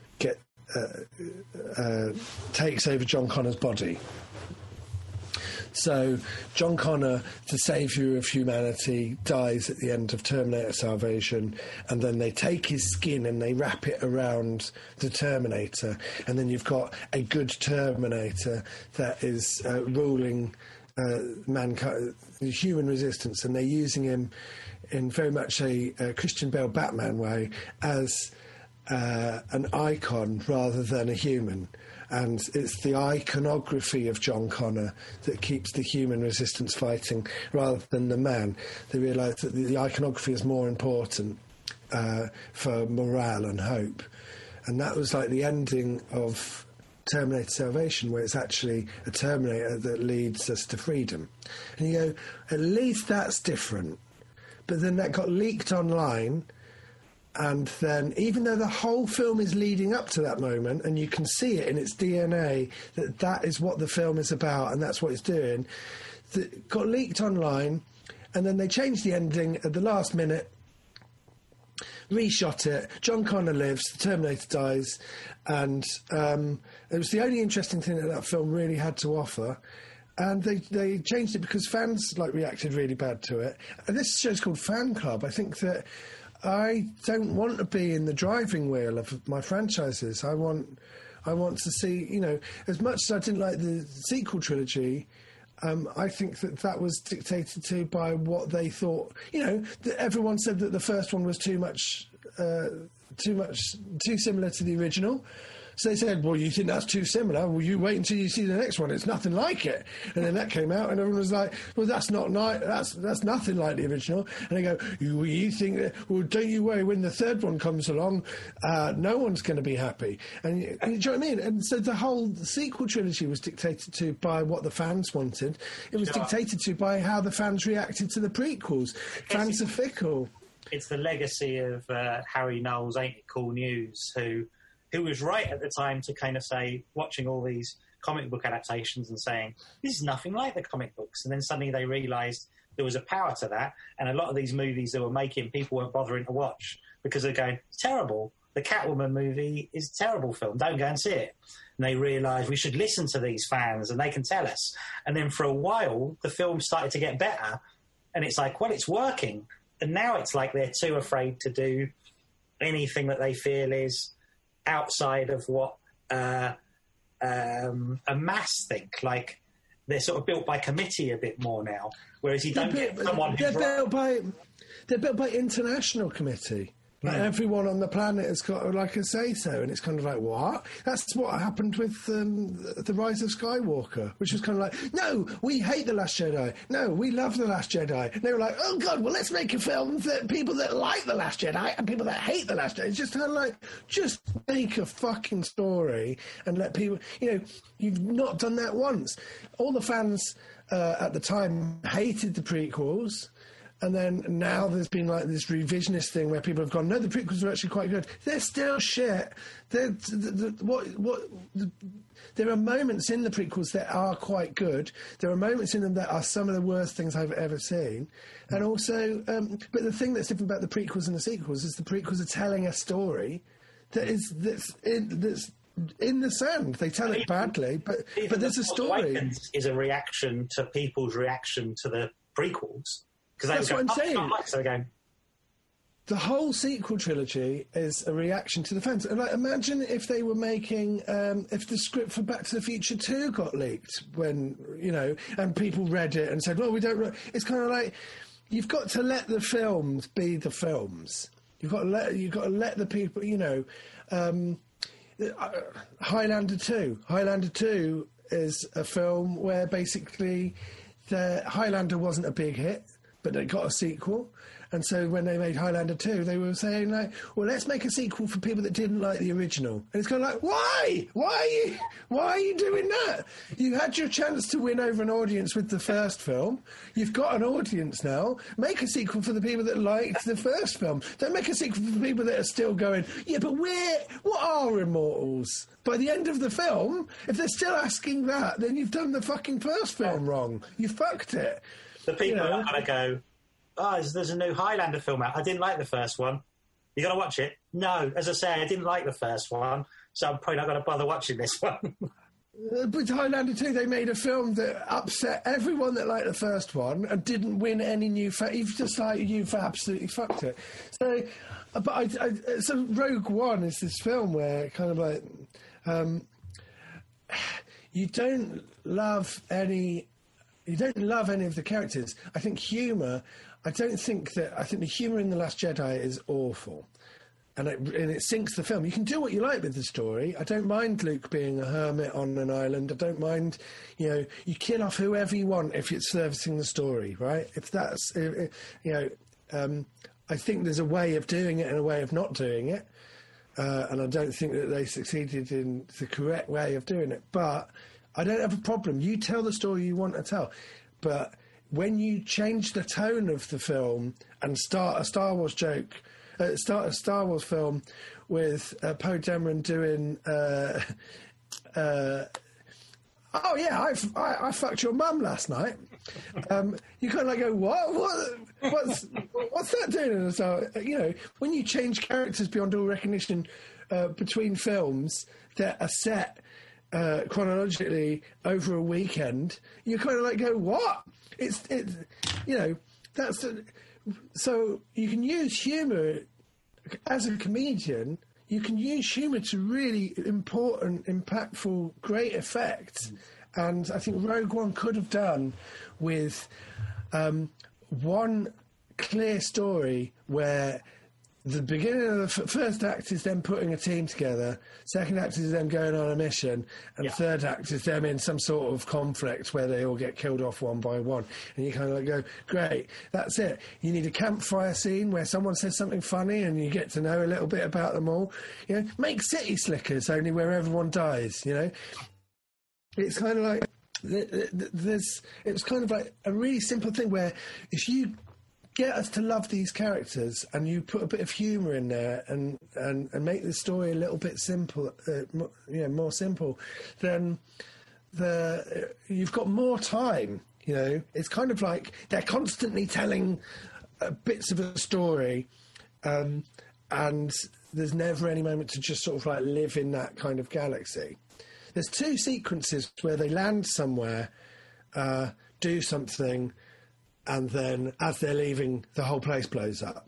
takes over John Connor's body. So John Connor, the saviour of humanity, dies at the end of Terminator Salvation, and then they take his skin and they wrap it around the Terminator, and then you've got a good Terminator that is ruling mankind, human resistance, and they're using him in very much a Christian Bale Batman way as an icon rather than a human. And it's the iconography of John Connor that keeps the human resistance fighting rather than the man. They realise that the iconography is more important for morale and hope. And that was like the ending of Terminator Salvation, where it's actually a Terminator that leads us to freedom. And you go, at least that's different. But then that got leaked online, and then even though the whole film is leading up to that moment, and you can see it in its DNA that that is what the film is about and that's what it's doing, that got leaked online, and then they changed the ending at the last minute, reshot it, John Connor lives, the Terminator dies, and it was the only interesting thing that film really had to offer. And they changed it because fans reacted really bad to it. And this show's called Fan Club. I think that I don't want to be in the driving wheel of my franchises. I want to see, as much as I didn't like the sequel trilogy, I think that was dictated to by what they thought. Everyone said that the first one was too similar to the original. So they said, well, you think that's too similar? Well, you wait until you see the next one. It's nothing like it. And then that came out, and everyone was like, well, that's nothing like the original. And they go, you think that, well, don't you worry, when the third one comes along, no one's going to be happy. And do you know what I mean? And so the whole sequel trilogy was dictated to by what the fans wanted. It was dictated to by how the fans reacted to the prequels. Fans are fickle. It's the legacy of Harry Knowles, Ain't It Cool News, who was right at the time to kind of say, watching all these comic book adaptations and saying, this is nothing like the comic books. And then suddenly they realised there was a power to that. And a lot of these movies they were making, people weren't bothering to watch because they're going, it's terrible. The Catwoman movie is a terrible film. Don't go and see it. And they realised we should listen to these fans and they can tell us. And then for a while, the film started to get better. And it's like, well, it's working. And now it's like they're too afraid to do anything that they feel is outside of what a mass think. Like, they're sort of built by committee a bit more now, whereas you don't get someone who's they're built by international committee. Like everyone on the planet has got like a say-so, and it's kind of like, what? That's what happened with The Rise of Skywalker, which was kind of like, no, we hate The Last Jedi. No, we love The Last Jedi. And they were like, oh, God, well, let's make a film that people that like The Last Jedi and people that hate The Last Jedi. It's just kind of like, just make a fucking story and let people, you've not done that once. All the fans at the time hated the prequels. And then now there's been like this revisionist thing where people have gone, no, the prequels are actually quite good. They're still shit. There are moments in the prequels that are quite good. There are moments in them that are some of the worst things I've ever seen. And also, but the thing that's different about the prequels and the sequels is the prequels are telling a story that's in the sand. They tell it badly, but there's a story. Awakens is a reaction to people's reaction to the prequels. That's what I'm saying. So the whole sequel trilogy is a reaction to the fans. And imagine if they were making, if the script for Back to the Future 2 got leaked when, and people read it and said, well, we don't... It's kind of like, you've got to let the films be the films. You've got to let the people, Highlander 2. Highlander 2 is a film where basically the Highlander wasn't a big hit, but it got a sequel. And so when they made Highlander 2, they were saying, like, well, let's make a sequel for people that didn't like the original. And it's kind of like, why? Why are you doing that? You had your chance to win over an audience with the first film. You've got an audience now. Make a sequel for the people that liked the first film. Don't make a sequel for the people that are still going, yeah, but what are Immortals? By the end of the film, if they're still asking that, then you've done the fucking first film wrong. You fucked it. The people are going to go, there's a new Highlander film out. I didn't like the first one. You got to watch it? No. As I say, I didn't like the first one, so I'm probably not going to bother watching this one. With Highlander 2, they made a film that upset everyone that liked the first one and didn't win any new... You've just you've absolutely fucked it. So, so Rogue One is this film where kind of like... you don't love any of the characters. I think humour... I think the humour in The Last Jedi is awful. And it sinks the film. You can do what you like with the story. I don't mind Luke being a hermit on an island. I don't mind, you kill off whoever you want if it's servicing the story, right? If that's, I think there's a way of doing it and a way of not doing it. And I don't think that they succeeded in the correct way of doing it. But I don't have a problem. You tell the story you want to tell. But when you change the tone of the film and start a Star Wars joke... start a Star Wars film with Poe Dameron doing, oh yeah, I fucked your mum last night. You kind of like go, what's that doing? And so, when you change characters beyond all recognition between films that are set chronologically over a weekend, you kind of like go, what? So you can use humour as a comedian. You can use humour to really important, impactful, great effects. And I think Rogue One could have done with one clear story where the beginning of the first act is them putting a team together, second act is them going on a mission, and third act is them in some sort of conflict where they all get killed off one by one. And you kind of like go, great, that's it. You need a campfire scene where someone says something funny and you get to know a little bit about them all. Make City Slickers, only where everyone dies, It's kind of like, it's kind of like a really simple thing where if you get us to love these characters and you put a bit of humour in there and make the story a little bit simple, more simple, then you've got more time. It's kind of like they're constantly telling bits of a story, and there's never any moment to just sort of like live in that kind of galaxy. There's two sequences where they land somewhere, do something, and then, as they're leaving, the whole place blows up.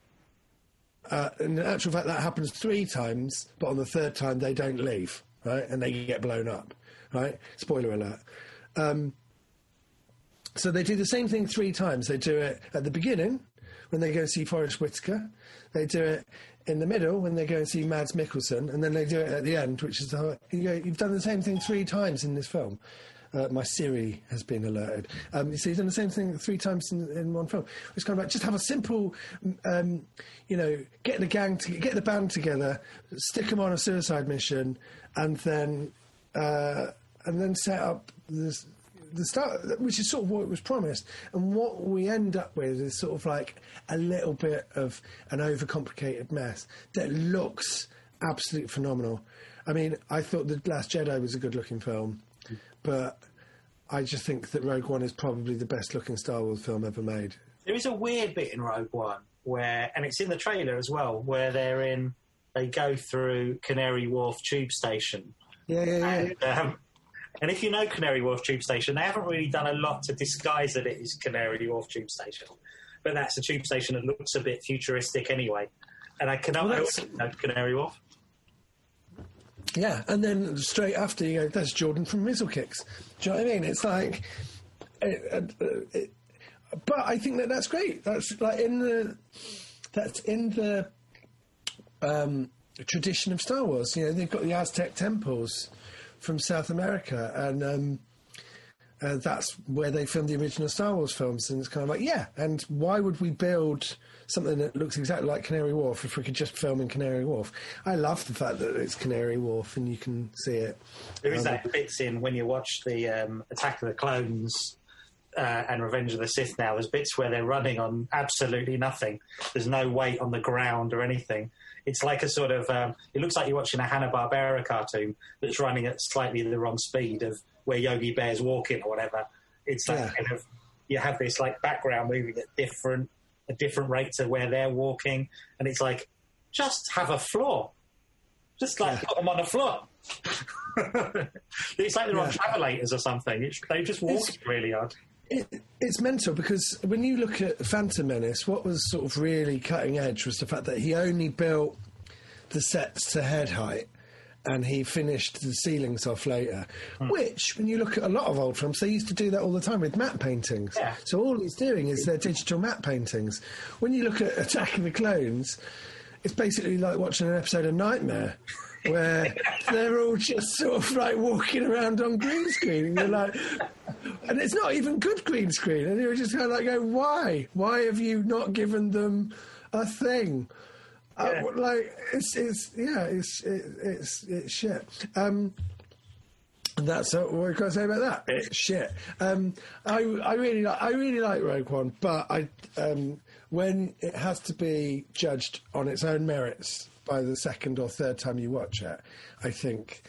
In actual fact, that happens 3 times, but on the third time, they don't leave, right? And they get blown up, right? Spoiler alert. So they do the same thing 3 times. They do it at the beginning, when they go and see Forrest Whitaker. They do it in the middle, when they go and see Mads Mikkelsen. And then they do it at the end, which is you've done the same thing 3 times in this film. My Siri has been alerted. So he's done the same thing 3 times in one film. It's kind of like, just have a simple, get the band together, stick them on a suicide mission, and then set up the start, which is sort of what was promised. And what we end up with is sort of like a little bit of an overcomplicated mess that looks absolutely phenomenal. I mean, I thought The Last Jedi was a good-looking film. But I just think that Rogue One is probably the best-looking Star Wars film ever made. There is a weird bit in Rogue One where, and it's in the trailer as well, where they go through Canary Wharf tube station. Yeah. And if you know Canary Wharf tube station, they haven't really done a lot to disguise that it is Canary Wharf tube station. But that's a tube station that looks a bit futuristic anyway. And I cannot know Canary Wharf. Yeah, and then straight after you go, that's Jordan from Mizzlekicks. Do you know what I mean? It's like, but I think that's great. That's like in the tradition of Star Wars. They've got the Aztec temples from South America, and that's where they filmed the original Star Wars films. And it's kind of like, yeah. And why would we build something that looks exactly like Canary Wharf if we could just film in Canary Wharf? I love the fact that it's Canary Wharf and you can see it. There is that bits in when you watch the Attack of the Clones and Revenge of the Sith now. There's bits where they're running on absolutely nothing. There's no weight on the ground or anything. It's like a sort of... it looks like you're watching a Hanna-Barbera cartoon that's running at slightly the wrong speed of where Yogi Bear's walking or whatever. It's like kind of... You have this like background moving at a different rate to where they're walking, and it's like, just have a floor. Just like put them on a floor. It's like they're on travelators or something. They just walk really odd. It's mental because when you look at Phantom Menace, what was sort of really cutting edge was the fact that he only built the sets to head height and he finished the ceilings off later, which, when you look at a lot of old films, they used to do that all the time with matte paintings. Yeah. So all he's doing is their digital matte paintings. When you look at Attack of the Clones, it's basically like watching an episode of Nightmare, where they're all just sort of like walking around on green screen, and you're like, and it's not even good green screen, and you're just kind of like, going, why? Why have you not given them a thing? Like it's shit. And that's what we've got to say about that. It's shit. I really like Rogue One, but when it has to be judged on its own merits by the second or third time you watch it, I think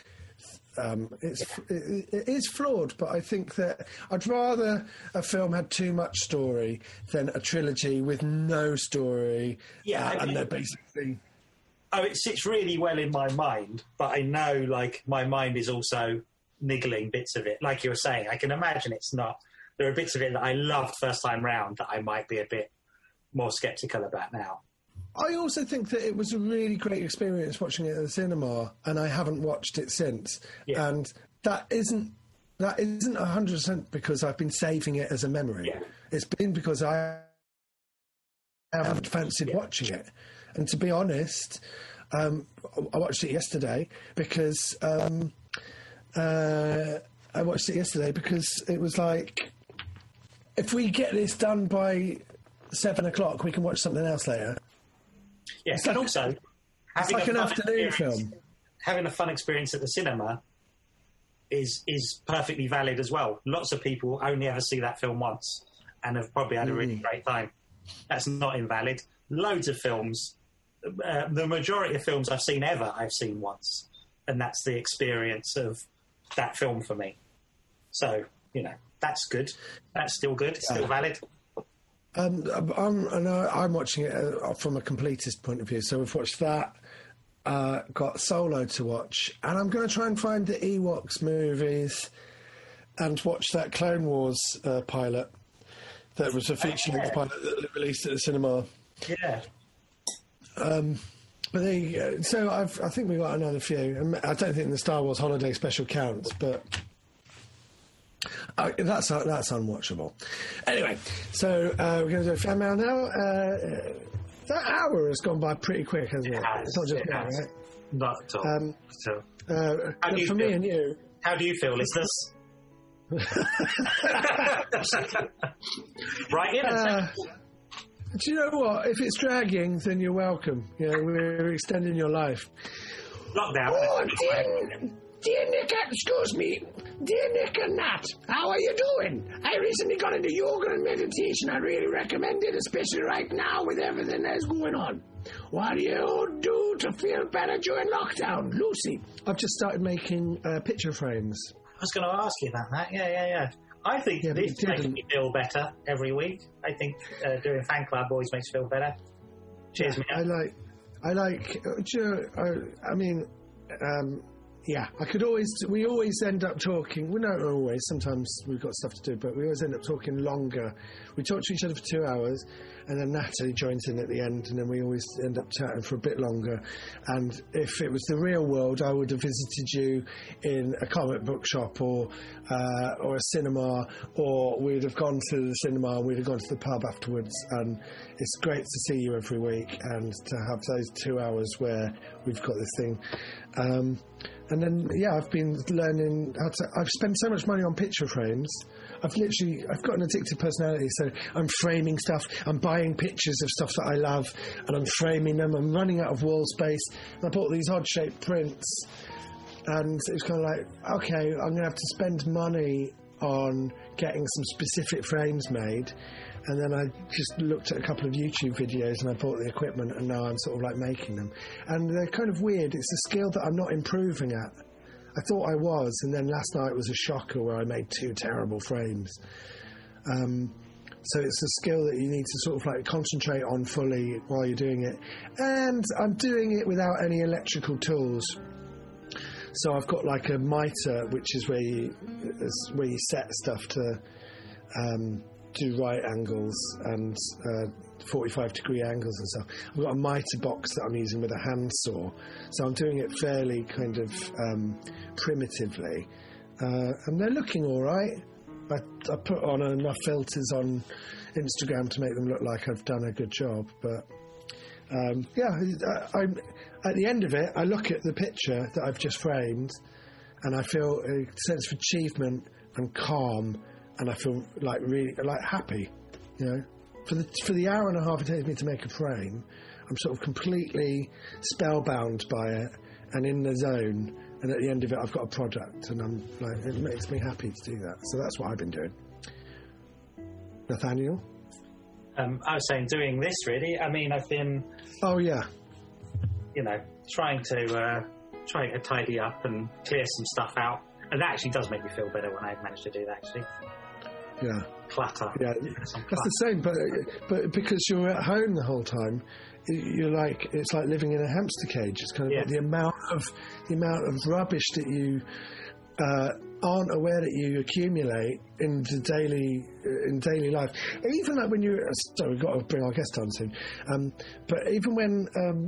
it is flawed. But I think that I'd rather a film had too much story than a trilogy with no story. And they're basically. Oh, it sits really well in my mind, but I know, like, my mind is also niggling bits of it. Like you were saying, I can imagine it's not. There are bits of it that I loved first time round that I might be a bit more sceptical about now. I also think that it was a really great experience watching it at the cinema, and I haven't watched it since. Yeah. And that isn't 100% because I've been saving it as a memory. Yeah. It's been because I haven't fancied watching it. And to be honest, I watched it yesterday because it was like, if we get this done by 7 o'clock, we can watch something else later. Yeah, and also, it's like an afternoon film. Having a fun experience at the cinema is perfectly valid as well. Lots of people only ever see that film once and have probably had a really great time. That's not invalid. Loads of films, the majority of films I've seen once, and that's the experience of that film for me. So, that's good. That's still good. It's still valid. I'm watching it from a completist point of view. So we've watched that, got Solo to watch, and I'm going to try and find the Ewoks movies and watch that Clone Wars pilot that was a feature-length pilot that released at the cinema. Yeah. But there you go. So I think we've got another few. I don't think the Star Wars Holiday Special counts, but that's unwatchable. Anyway, so we're going to do a fan mail now. That hour has gone by pretty quick, hasn't it? It's not just now, right? Not at all. For me and you. How do you feel, listeners? Right in. Do you know what? If it's dragging, then you're welcome. We're extending your life. Lockdown. Oh, dear Nick, excuse me. Dear Nick and Nat, how are you doing? I recently got into yoga and meditation. I really recommend it, especially right now with everything that's going on. What do you do to feel better during lockdown? Lucy. I've just started making picture frames. I was going to ask you about that. Yeah. I think this makes me feel better every week. I think doing fan club always makes me feel better. Cheers, me. We always end up talking. Well, not always. Sometimes we've got stuff to do, but we always end up talking longer. We talk to each other for 2 hours, and then Natalie joins in at the end, and then we always end up chatting for a bit longer. And if it was the real world, I would have visited you in a comic book shop or a cinema, or we'd have gone to the cinema and we'd have gone to the pub afterwards. And it's great to see you every week and to have those 2 hours where we've got this thing. And then, I've been learning how to. I've spent so much money on picture frames. I've got an addictive personality, so I'm framing stuff. I'm buying pictures of stuff that I love, and I'm framing them. I'm running out of wall space. And I bought these odd-shaped prints, and it was kind of like, okay, I'm going to have to spend money on getting some specific frames made. And then I just looked at a couple of YouTube videos and I bought the equipment, and now I'm sort of like making them. And they're kind of weird. It's a skill that I'm not improving at. I thought I was, and then last night was a shocker where I made 2 terrible frames. So it's a skill that you need to sort of like concentrate on fully while you're doing it. And I'm doing it without any electrical tools. So I've got like a mitre, which is where you set stuff to do right angles and 45-degree angles and stuff. I've got a mitre box that I'm using with a handsaw, so I'm doing it fairly kind of primitively, and they're looking all right. I put on enough filters on Instagram to make them look like I've done a good job, but I'm at the end of it, I look at the picture that I've just framed, and I feel a sense of achievement and calm, and I feel like really like happy, you know. For the hour and a half it takes me to make a frame, I'm sort of completely spellbound by it and in the zone. And at the end of it, I've got a product, and I'm like, it makes me happy to do that. So that's what I've been doing. Nathaniel? I was saying doing this, really. I mean, I've been... Oh, yeah. You know, trying to tidy up and clear some stuff out. And that actually does make me feel better when I manage to do that, actually. Yeah. Clutter. Yeah, that's the same, but because you're at home the whole time, you're like, it's like living in a hamster cage. It's kind of like the amount of rubbish that you aren't aware that you accumulate in daily life. Even like when we've got to bring our guest on soon. But even when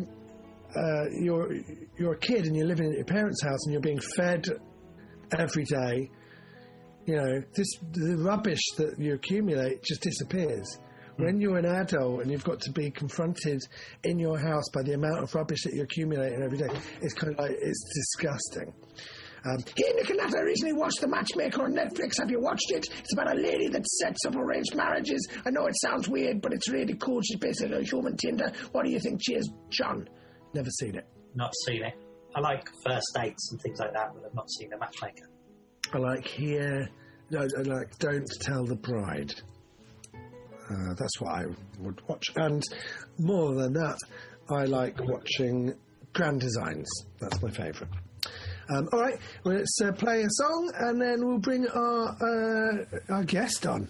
you're a kid and you're living at your parents' house and you're being fed every day, you know, the rubbish that you accumulate just disappears. When you're an adult and you've got to be confronted in your house by the amount of rubbish that you're accumulating every day, it's kind of like, it's disgusting. Hey, Nicoletta, I recently watched The Matchmaker on Netflix. Have you watched it? It's about a lady that sets up arranged marriages. I know it sounds weird, but it's really cool. She's basically a human Tinder. What do you think? Cheers, John. Never seen it. Not seen it. I like first dates and things like that, but I've not seen The Matchmaker. I like Don't Tell the Bride. That's what I would watch. And more than that, I like watching Grand Designs. That's my favourite. All right, well, let's play a song, and then we'll bring our guest on.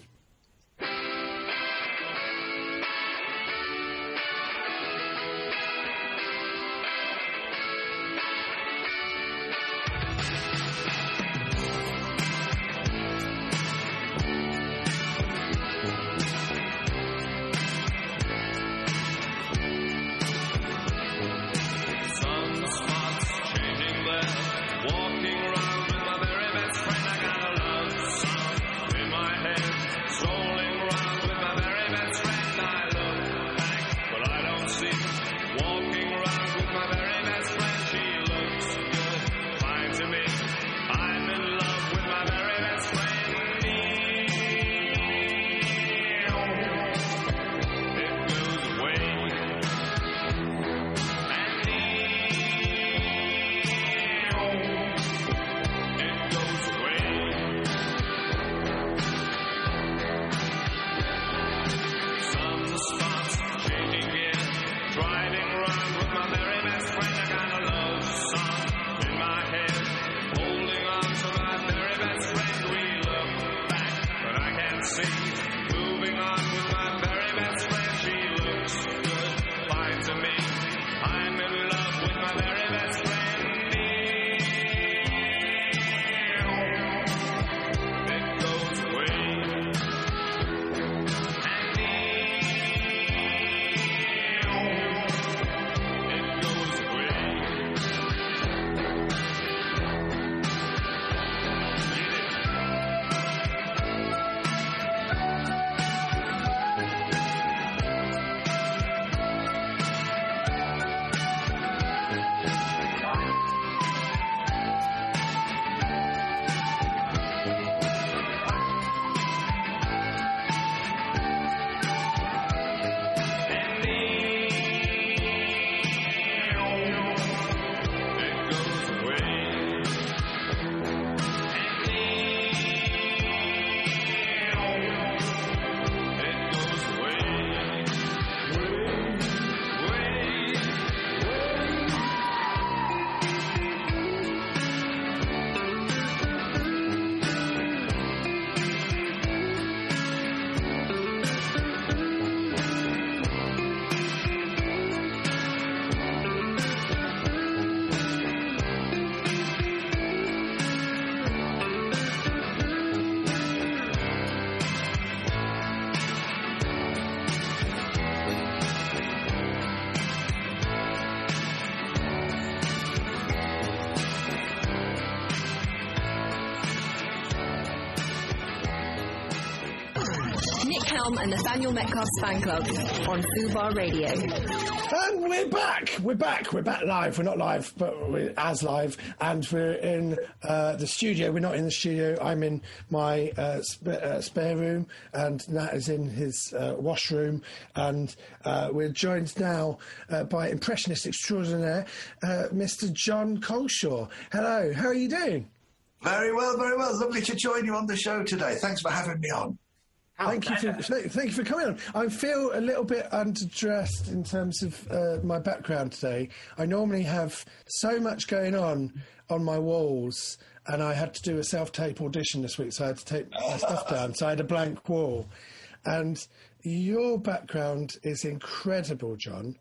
Helm and Nathaniel Metcalf's fan club on Fubar Radio. And we're back. We're back live. We're not live, but we're as live. And we're in the studio. We're not in the studio. I'm in my spare room, and Nat is in his washroom. And we're joined now by impressionist extraordinaire, Mr. John Coleshaw. Hello. How are you doing? Very well, very well. Lovely to join you on the show today. Thanks for having me on. Thank you for coming on. I feel a little bit underdressed in terms of my background today. I normally have so much going on my walls, and I had to do a self-tape audition this week, so I had to take my stuff down. So I had a blank wall. And your background is incredible, John.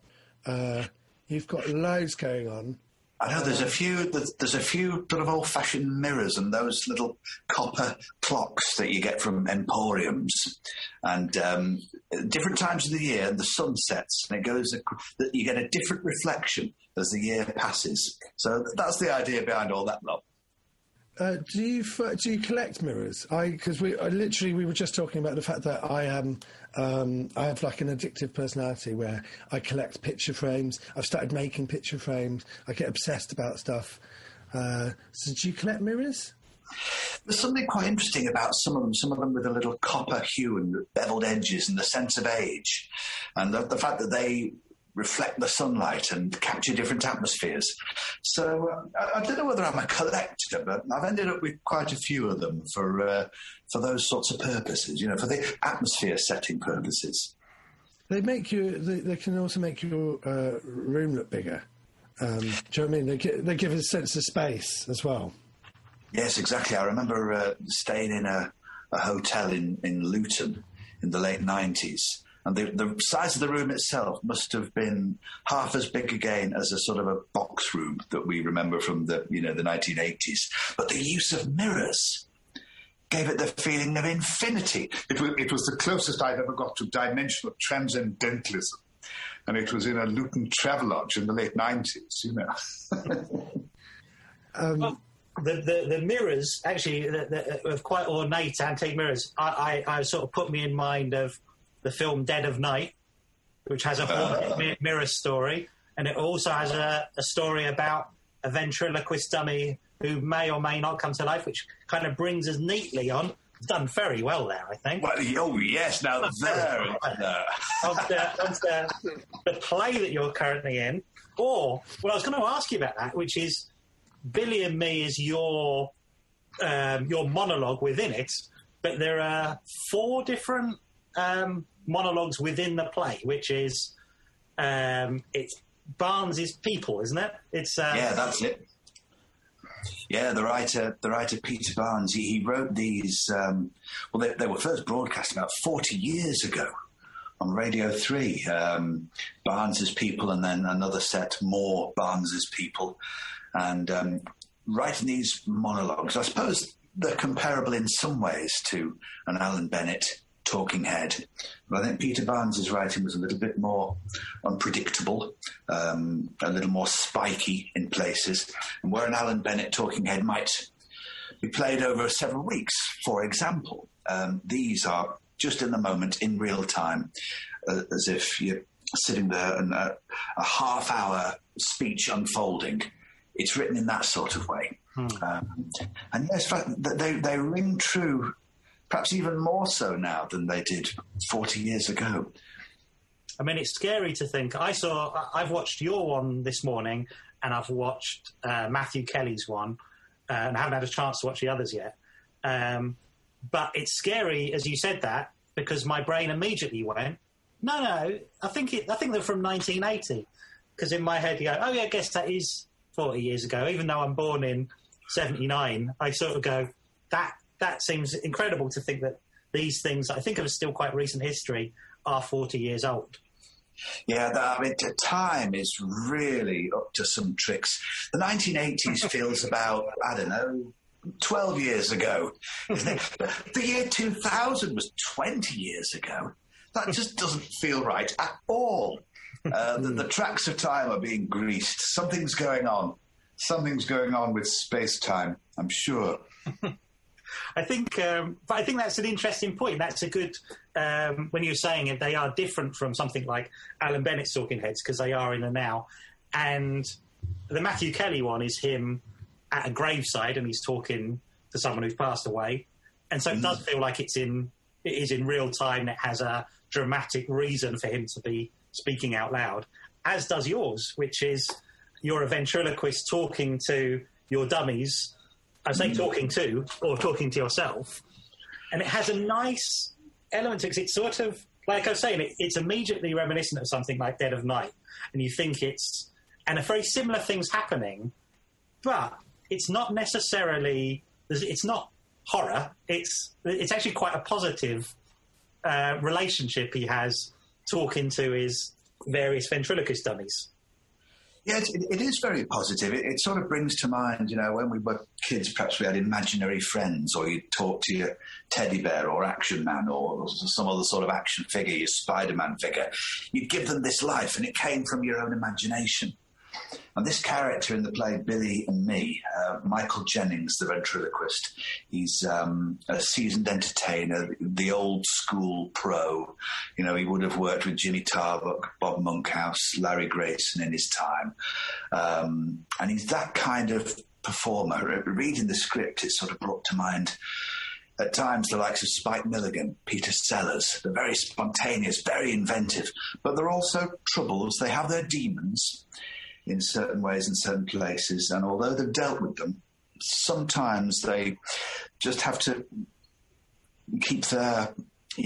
You've got loads going on. I know there's a few sort of old-fashioned mirrors and those little copper clocks that you get from emporiums, and different times of the year, the sun sets, and you get a different reflection as the year passes. So that's the idea behind all that lot. Do you collect mirrors? Because we were just talking about the fact that I have like an addictive personality where I collect picture frames. I've started making picture frames. I get obsessed about stuff. So do you collect mirrors? There's something quite interesting about some of them with a little copper hue and beveled edges and the sense of age, and the fact that they reflect the sunlight and capture different atmospheres. So I don't know whether I'm a collector, but I've ended up with quite a few of them for those sorts of purposes, for the atmosphere setting purposes. They make you. They can also make your room look bigger. Do you know what I mean? They give a sense of space as well. Yes, exactly. I remember staying in a hotel in Luton in the late 90s. And the size of the room itself must have been half as big again as a sort of a box room that we remember from the 1980s. But the use of mirrors gave it the feeling of infinity. It was the closest I've ever got to dimensional transcendentalism. And it was in a Luton Travelodge in the late 90s, The mirrors, actually, of quite ornate antique mirrors, I sort of put me in mind of the film Dead of Night, which has a haunted mirror story, and it also has a story about a ventriloquist dummy who may or may not come to life, which kind of brings us neatly on. It's done very well there, I think. Well, oh, yes, now there. The play that you're currently in, or, well, I was going to ask you about that, which is Billy and Me is your monologue within it, but there are 4 different monologues within the play, which is it's Barnes's People, isn't it? It's yeah, that's it. Yeah, the writer Peter Barnes, he wrote these. They were first broadcast about 40 years ago on Radio 3. Barnes's People, and then another set more Barnes's People, and writing these monologues. I suppose they're comparable in some ways to an Alan Bennett talking head. But I think Peter Barnes's writing was a little bit more unpredictable, a little more spiky in places, and where an Alan Bennett talking head might be played over several weeks, for example. These are just in the moment, in real time, as if you're sitting there and a half-hour speech unfolding. It's written in that sort of way. And yes, they ring true, perhaps even more so now than they did 40 years ago. I mean, it's scary to think. I've watched your one this morning, and I've watched Matthew Kelly's one, and I haven't had a chance to watch the others yet. But it's scary, as you said that, because my brain immediately went, no, I think they're from 1980. Because in my head you go, oh yeah, I guess that is 40 years ago. Even though I'm born in 79, I sort of go, that seems incredible to think that these things I think of as still quite recent history are 40 years old. Yeah, time is really up to some tricks. The 1980s feels about, 12 years ago, isn't it? The year 2000 was 20 years ago. That just doesn't feel right at all. The tracks of time are being greased. Something's going on. Something's going on with space-time, I'm sure. I think that's an interesting point. That's a good when you're saying it, they are different from something like Alan Bennett's Talking Heads because they are in the now, and the Matthew Kelly one is him at a graveside and he's talking to someone who's passed away, and so it does feel like it is in real time. It has a dramatic reason for him to be speaking out loud, as does yours, which is you're a ventriloquist talking to your dummies. I say talking to, or talking to yourself. And it has a nice element to it, 'cause it's sort of, like I was saying, it's immediately reminiscent of something like Dead of Night. And you think and a very similar thing's happening, but it's not necessarily, it's not horror. It's actually quite a positive relationship he has talking to his various ventriloquist dummies. Yeah, it is very positive. It sort of brings to mind, when we were kids, perhaps we had imaginary friends, or you'd talk to your teddy bear or Action Man or some other sort of action figure, your Spider-Man figure. You'd give them this life, and it came from your own imagination. And this character in the play Billy and Me, Michael Jennings, the ventriloquist, he's a seasoned entertainer, the old school pro. He would have worked with Jimmy Tarbuck, Bob Monkhouse, Larry Grayson in his time. And he's that kind of performer. Reading the script, it sort of brought to mind at times the likes of Spike Milligan, Peter Sellers. They're very spontaneous, very inventive, but they're also troubles. They have their demons in certain ways in certain places, and although they've dealt with them, sometimes they just have to keep their,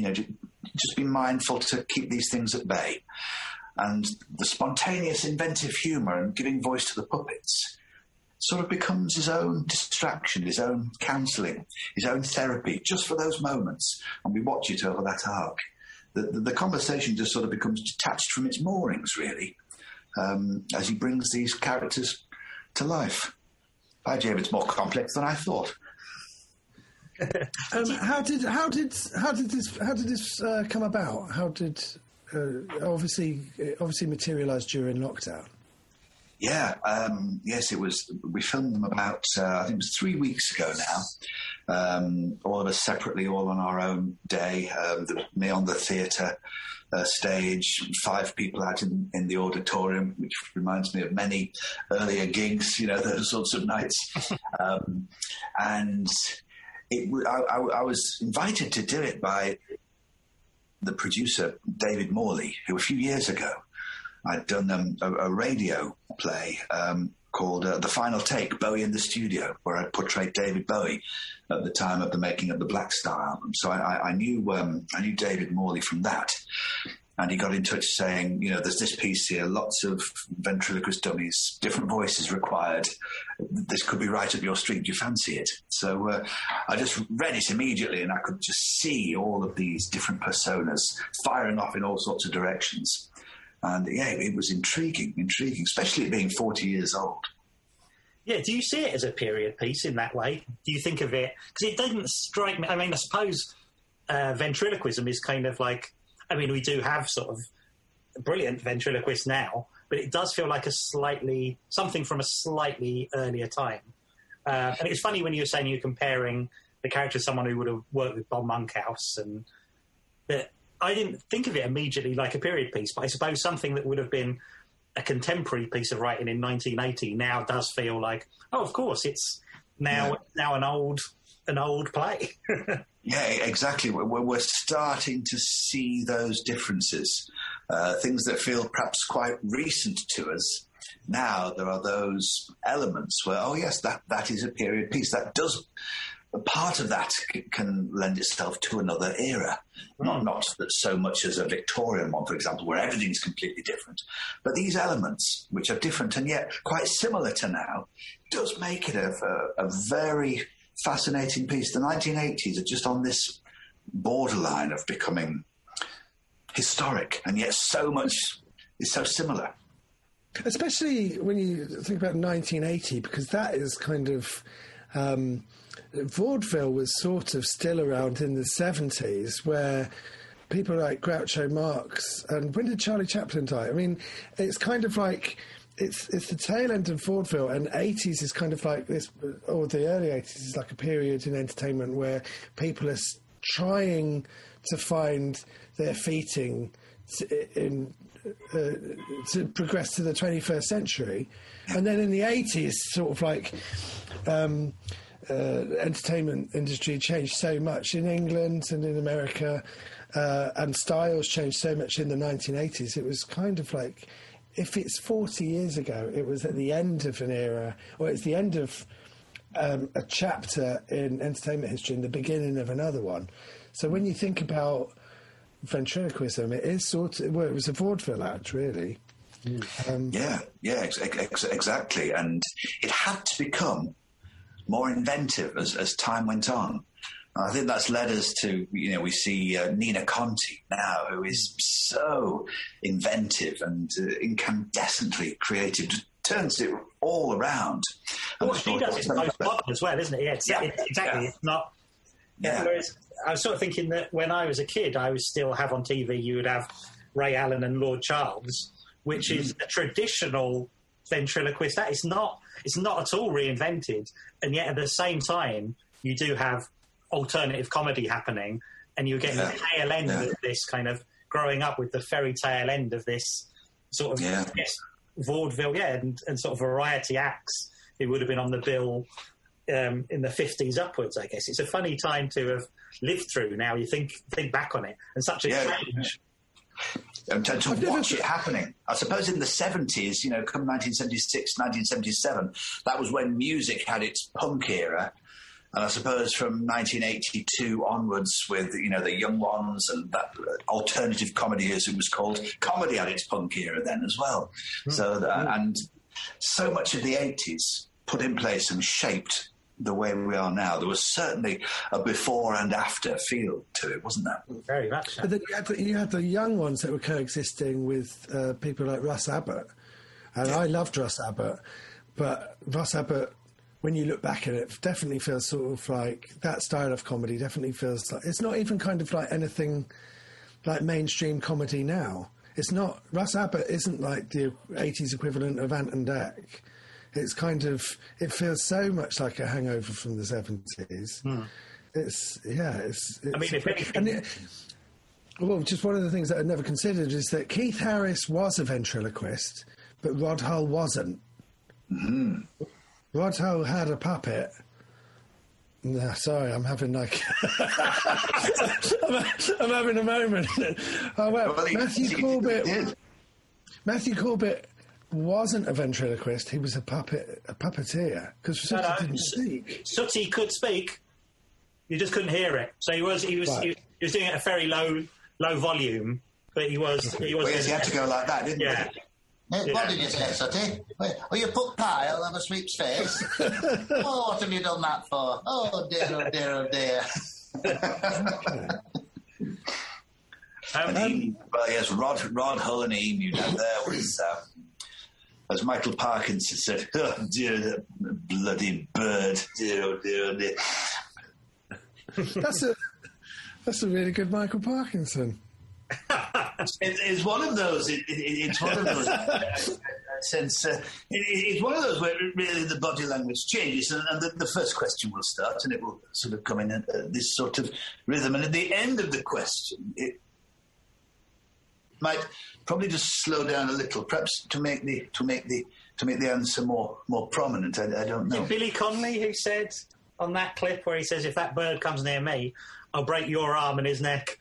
just be mindful to keep these things at bay. And the spontaneous, inventive humour and giving voice to the puppets sort of becomes his own distraction, his own counselling, his own therapy, just for those moments. And we watch it over that arc. The conversation just sort of becomes detached from its moorings, really. As he brings these characters to life. By Jove, it's more complex than I thought. How did this come about? How did obviously materialise during lockdown? Yeah, yes, it was. We filmed them about I think it was 3 weeks ago now. All of us separately, all on our own day. Me on the theatre stage, 5 people out in the auditorium, which reminds me of many earlier gigs, those sorts of nights. And I was invited to do it by the producer, David Morley, who a few years ago I'd done a radio play called The Final Take, Bowie in the Studio, where I portrayed David Bowie at the time of the making of the Black Star album. So I knew David Morley from that. And he got in touch saying, there's this piece here, lots of ventriloquist dummies, different voices required. This could be right up your street. Do you fancy it? So I just read it immediately, and I could just see all of these different personas firing off in all sorts of directions. And yeah, it was intriguing, especially it being 40 years old. Yeah, do you see it as a period piece in that way? Do you think of it? Because it doesn't strike me. I mean, I suppose ventriloquism is kind of like, we do have sort of brilliant ventriloquists now, but it does feel like something from a slightly earlier time. And it's funny when you were saying you're comparing the character to someone who would have worked with Bob Monkhouse, and that I didn't think of it immediately like a period piece, but I suppose something that would have been a contemporary piece of writing in 1980 now does feel like, oh, of course, it's now an old play. Yeah, exactly. We're starting to see those differences, things that feel perhaps quite recent to us. Now there are those elements where, oh yes, that is a period piece. That does. Part of that can lend itself to another era, not so much as a Victorian one, for example, where everything's completely different. But these elements, which are different and yet quite similar to now, does make it a very fascinating piece. The 1980s are just on this borderline of becoming historic, and yet so much is so similar. Especially when you think about 1980, because that is kind of... vaudeville was sort of still around in the 70s, where people like Groucho Marx, and when did Charlie Chaplin die? I mean, it's kind of like it's the tail end of vaudeville, and 80s is kind of like this, or the early 80s is like a period in entertainment where people are trying to find their feeting to progress to the 21st century. And then in the 80s, sort of like entertainment industry changed so much in England and in America, and styles changed so much in the 1980s. It was kind of like, if it's 40 years ago, it was at the end of an era, or it's the end of a chapter in entertainment history and the beginning of another one. So when you think about ventriloquism, it is sort of, well, it was a vaudeville act, really. Exactly. And it had to become more inventive as time went on. And I think that's led us to, we see Nina Conti now, who is so inventive and incandescently creative, turns it all around. What she does is most modern as well, isn't it? Yeah, exactly. Yeah. It's not. Yeah. Whereas I was sort of thinking that when I was a kid, I would still have on TV, you would have Ray Allen and Lord Charles, which is a traditional ventriloquist. That is not. It's not at all reinvented, and yet at the same time, you do have alternative comedy happening, and you're getting the tail end of this kind of growing up with the fairy tale end of this sort of vaudeville, and sort of variety acts. It would have been on the bill in the 50s upwards, I guess. It's a funny time to have lived through. Now you think back on it, and such a change. To watch it happening. I suppose in the 70s, come 1976, 1977, that was when music had its punk era. And I suppose from 1982 onwards with, the Young Ones and that alternative comedy, as it was called, comedy had its punk era then as well. And so much of the 80s put in place and shaped the way we are now. There was certainly a before and after feel to it, wasn't there? Very much so. But then you had the Young Ones that were coexisting with people like Russ Abbott. And I loved Russ Abbott. But Russ Abbott, when you look back at it, definitely feels sort of like that style of comedy definitely feels like it's not even kind of like anything like mainstream comedy now. It's not. Russ Abbott isn't like the 80s equivalent of Ant and Dec. It's kind of, it feels so much like a hangover from the 70s. It's I mean, if anything... well, just one of the things that I'd never considered is that Keith Harris was a ventriloquist, but Rod Hull wasn't. Rod Hull had a puppet. No, sorry, I'm having like... I'm having a moment. Matthew Corbett wasn't a ventriloquist. He was a puppeteer, because Sooty didn't speak. Sooty could speak. You just couldn't hear it. So he was doing it at a very low volume, but he was. Well, yes, he had to go like that, didn't he? What did you say, Sooty? Oh, you put pie all over Sweep's face? Oh, what have you done that for? Oh, dear, oh, dear, oh, dear. Well, yes, Rod Hull and Emu down there was... as Michael Parkinson said, oh, dear, that bloody bird. Dear, oh, dear, oh, dear. That's a really good Michael Parkinson. It's one of those. It's one of those. It's one of those where really the body language changes, and the first question will start, and it will sort of come in at this sort of rhythm, and at the end of the question, it might probably just slow down a little, perhaps to make the answer more prominent. I don't know. Billy Connolly, who said on that clip where he says, "If that bird comes near me, I'll break your arm and his neck."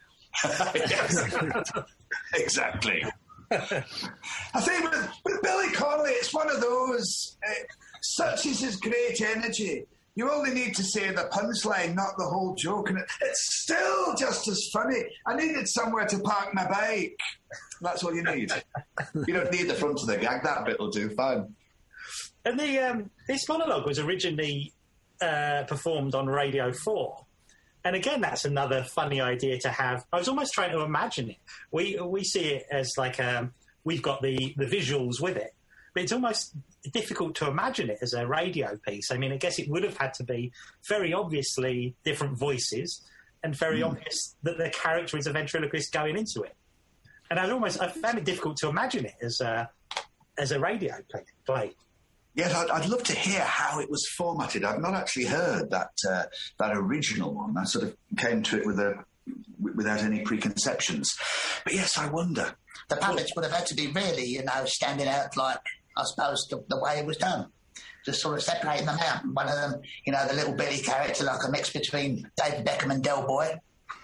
Exactly. I think with Billy Connolly, it's one of those. Such is his great energy. You only need to say the punchline, not the whole joke, and it's still just as funny. I needed somewhere to park my bike. That's all you need. You don't need the front of the gag. That bit will do fine. And this monologue was originally performed on Radio 4. And again, that's another funny idea to have. I was almost trying to imagine it. We see it as like we've got the visuals with it. But it's almost difficult to imagine it as a radio piece. I mean, I guess it would have had to be very obviously different voices and very obvious that the character is a ventriloquist going into it. And I found it difficult to imagine it as as a radio play. Yes, I'd love to hear how it was formatted. I've not actually heard that original one. I sort of came to it without any preconceptions. But yes, I wonder. The puppets would have had to be really, standing out like, I suppose, the way it was done. Just sort of separating them out. One of them, the little Billy character, like a mix between David Beckham and Del Boy.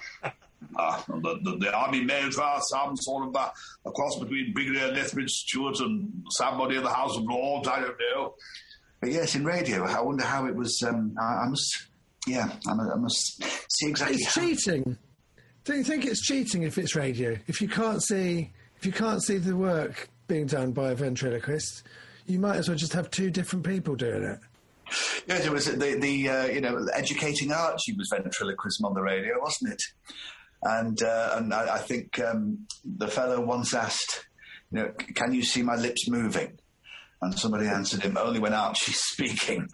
The army males are some sort of a cross between Brigadier Lethbridge Stewart and somebody in the House of Lords, I don't know. But yes, in radio, I wonder how it was. I must see exactly. It's cheating. Don't you think it's cheating if it's radio? If you can't see the work being done by a ventriloquist, you might as well just have two different people doing it. Yes, it was the educating Archie was ventriloquism on the radio, wasn't it? And I think the fellow once asked, can you see my lips moving? And somebody answered him, only when Archie's speaking.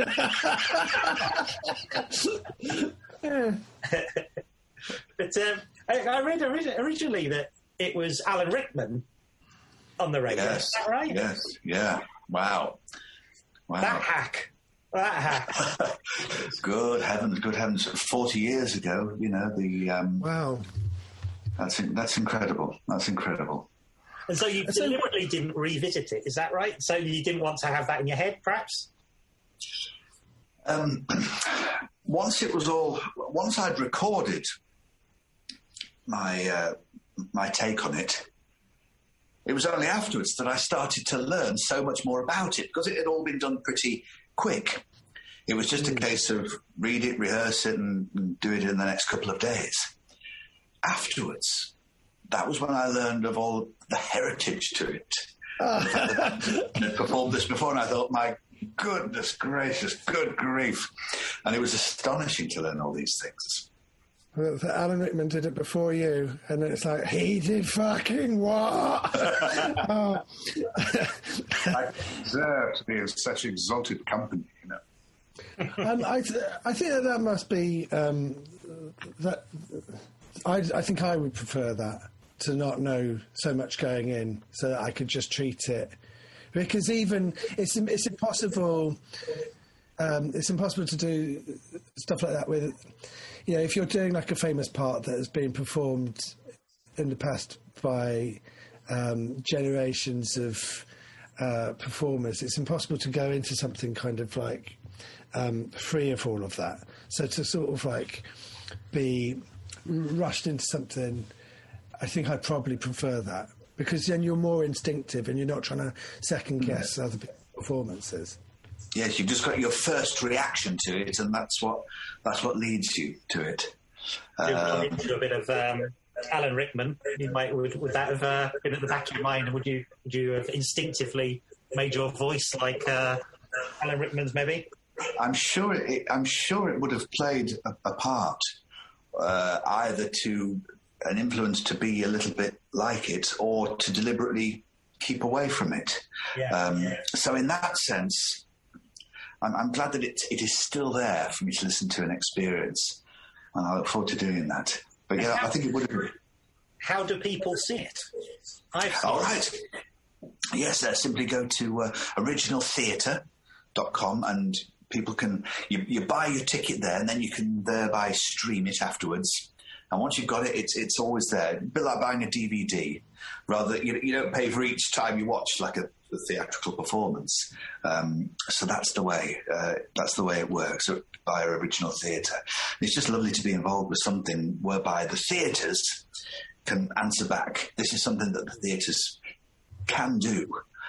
Yeah. But I read originally that it was Alan Rickman on the radio. Yes. Is that right? Yes. Yeah. Wow. That hack. Good heavens. 40 years ago, wow. That's incredible. That's incredible. And so you deliberately didn't revisit it, is that right? So you didn't want to have that in your head, perhaps? Once I'd recorded my take on it, it was only afterwards that I started to learn so much more about it, because it had all been done pretty quick. It was just a case of read it, rehearse it, and do it in the next couple of days. Afterwards, that was when I learned of all the heritage to it. I performed this before, and I thought, my goodness gracious, good grief. And it was astonishing to learn all these things. Well, Alan Rickman did it before you, and then it's like, he did fucking what? I deserve to be in such exalted company, And I think that must be that. I think I would prefer that, to not know so much going in, so that I could just treat it, because even it's impossible. It's impossible to do stuff like that with. If you're doing like a famous part that has been performed in the past by generations of performers, it's impossible to go into something kind of like free of all of that. So to sort of like be rushed into something, I think I'd probably prefer that, because then you're more instinctive and you're not trying to second guess other people's performances. Yes, you've just got your first reaction to it, and that's what leads you to it. Into a bit of Alan Rickman, would that have been at the back of your mind? And would you have instinctively made your voice like Alan Rickman's, maybe? I'm sure it would have played a part, either to an influence to be a little bit like it, or to deliberately keep away from it. So in that sense, I'm glad that it is still there for me to listen to and experience, and I look forward to doing that. But yeah, I think it would have. How do people see it? All right. Yes, simply go to originaltheatre.com, and people can you buy your ticket there, and then you can thereby stream it afterwards. And once you've got it, it's always there. A bit like buying a DVD. Rather, you don't pay for each time you watch like a theatrical performance. So that's the way it works. So via Original Theatre, it's just lovely to be involved with something whereby the theatres can answer back. This is something that the theatres can do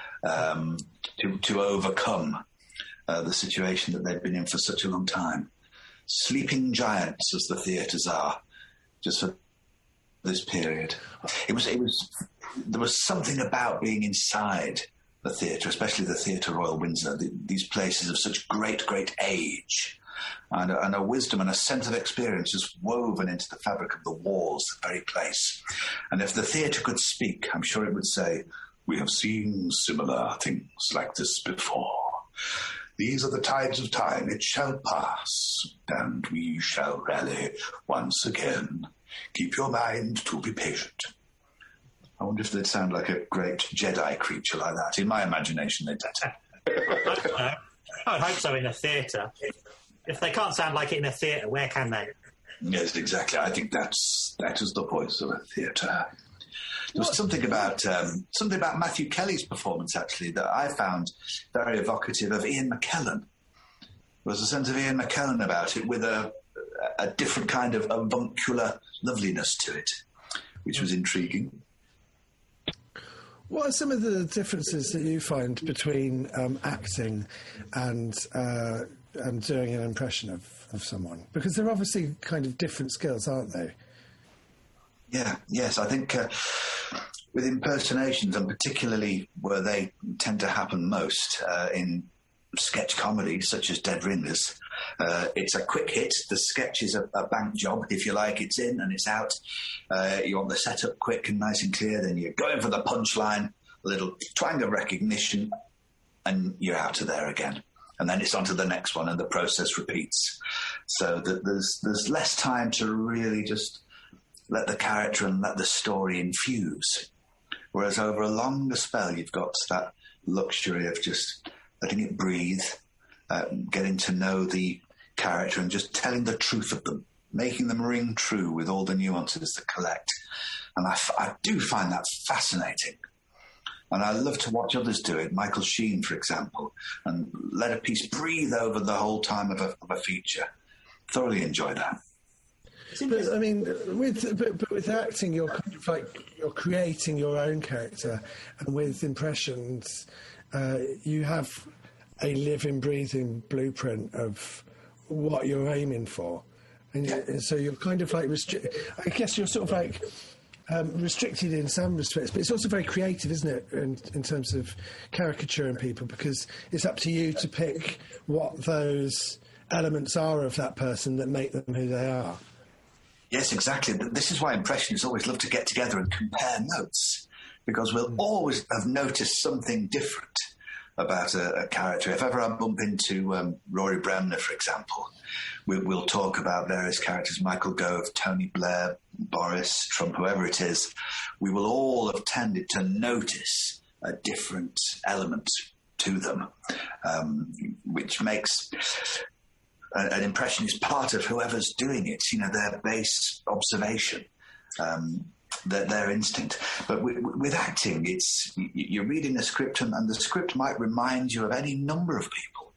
to overcome the situation that they've been in for such a long time. Sleeping giants, as the theatres are, just for this period. There was something about being inside the theatre, especially the Theatre Royal Windsor, these places of such great, great age, and a wisdom and a sense of experience just woven into the fabric of the walls, the very place. And if the theatre could speak, I'm sure it would say, "We have seen similar things like this before. These are the tides of time. It shall pass, and we shall rally once again. Keep your mind to be patient." I wonder if they'd sound like a great Jedi creature like that. In my imagination, they did. I would hope so in a theatre. If they can't sound like it in a theatre, where can they? Yes, exactly. I think that is the voice of a theatre. There was something about Matthew Kelly's performance, actually, that I found very evocative of Ian McKellen. There was a sense of Ian McKellen about it, with a different kind of avuncular loveliness to it, which was intriguing. What are some of the differences that you find between acting and doing an impression of someone? Because they're obviously kind of different skills, aren't they? Yes, I think with impersonations, and particularly where they tend to happen most in sketch comedy, such as Dead Ringers, it's a quick hit. The sketch is a bank job, if you like. It's in and it's out. You want the setup quick and nice and clear, then you're going for the punchline, a little twang of recognition, and you're out of there again. And then it's on to the next one, and the process repeats. So that there's less time to really just let the character and let the story infuse. Whereas over a longer spell, you've got that luxury of just letting it breathe, getting to know the character and just telling the truth of them, making them ring true with all the nuances that collect. And I do find that fascinating. And I love to watch others do it. Michael Sheen, for example, and let a piece breathe over the whole time of a feature. Thoroughly enjoy that. But I mean, with acting, you're kind of like you're creating your own character, and with impressions, you have a living, breathing blueprint of what you're aiming for, and so you're kind of like I guess you're sort of like restricted in some respects, but it's also very creative, isn't it, in terms of caricaturing people, because it's up to you to pick what those elements are of that person that make them who they are. Yes, exactly. This is why impressionists always love to get together and compare notes, because we'll always have noticed something different about a character. If ever I bump into Rory Bremner, for example, we'll talk about various characters, Michael Gove, Tony Blair, Boris, Trump, whoever it is. We will all have tended to notice a different element to them, which makes an impression is part of whoever's doing it, their base observation, their instinct. But with acting, you're reading a script, and the script might remind you of any number of people.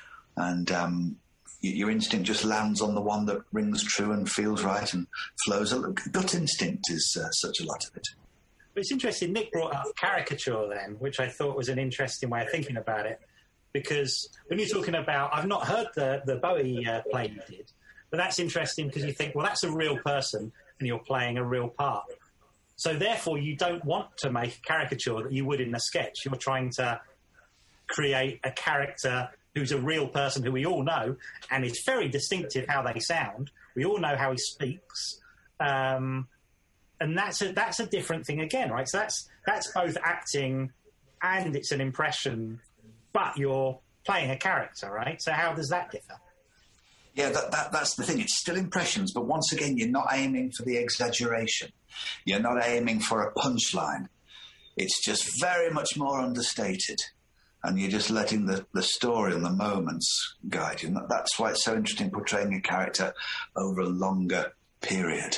And your instinct just lands on the one that rings true and feels right and flows. Gut instinct is such a lot of it. But it's interesting, Nick brought up caricature then, which I thought was an interesting way of thinking about it. Because when you're talking about, I've not heard the Bowie play you did, but that's interesting because you think, well, that's a real person and you're playing a real part. So therefore, you don't want to make a caricature that you would in a sketch. You're trying to create a character who's a real person who we all know, and it's very distinctive how they sound. We all know how he speaks. And that's a different thing again, right? So that's both acting and it's an impression, but you're playing a character, right? So how does that differ? Yeah, that's the thing. It's still impressions, but once again, you're not aiming for the exaggeration. You're not aiming for a punchline. It's just very much more understated. And you're just letting the story and the moments guide you. And that's why it's so interesting portraying a character over a longer period.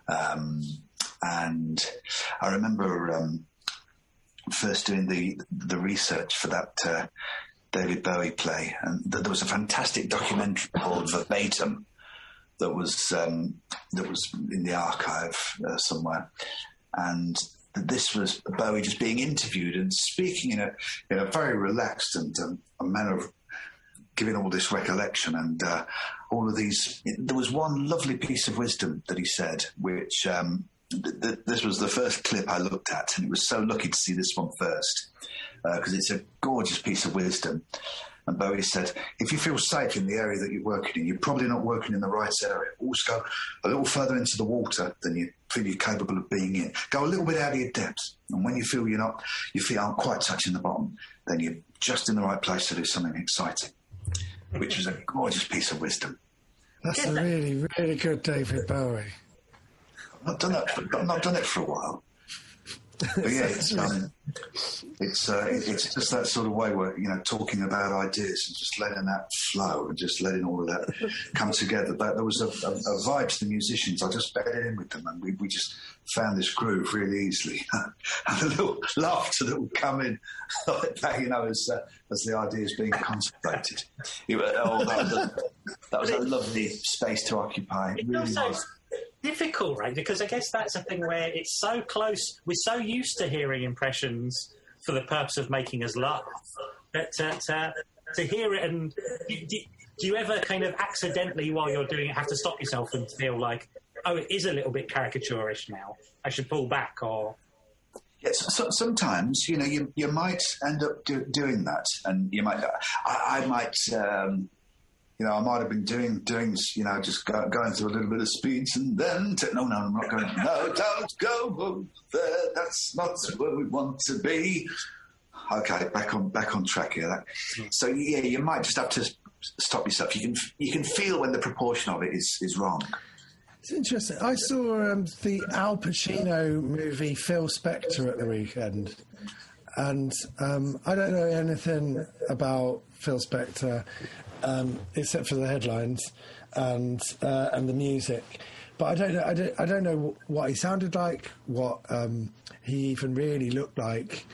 And I remember first doing the research for that David Bowie play, and there was a fantastic documentary called Verbatim that was in the archive somewhere, and this was Bowie just being interviewed and speaking in a very relaxed and a manner of giving all this recollection and all of these. There was one lovely piece of wisdom that he said, which this was the first clip I looked at, and it was so lucky to see this one first because it's a gorgeous piece of wisdom. And Bowie said, if you feel safe in the area that you're working in, you're probably not working in the right area. Always go a little further into the water than you feel you're capable of being in. Go a little bit out of your depths. And when you feel your feet aren't quite touching the bottom, then you're just in the right place to do something exciting, which was a gorgeous piece of wisdom. That's a really, really good David Bowie. I've not done it for a while. But yeah, it's just that sort of way where, talking about ideas and just letting that flow and just letting all of that come together. But there was a vibe to the musicians. I just bedded in with them, and we just found this groove really easily. And the little laughter that would come in like that, as the ideas being contemplated. That was a lovely space to occupy. It really was. Difficult, right? Because I guess that's a thing where it's so close. We're so used to hearing impressions for the purpose of making us laugh. But to hear it, and do you ever kind of accidentally, while you're doing it, have to stop yourself and feel like, oh, it is a little bit caricaturish now, I should pull back? Or sometimes, you might end up doing that, and you might. I might. I might have been doing, just going through a little bit of speech, and then no, I'm not going. No, don't go there. That's not where we want to be. Okay, back on track here. So yeah, you might just have to stop yourself. You can feel when the proportion of it is wrong. It's interesting. I saw the Al Pacino movie Phil Spector at the weekend, and I don't know anything about Phil Spector. Except for the headlines and the music, but I don't know what he sounded like, what he even really looked like.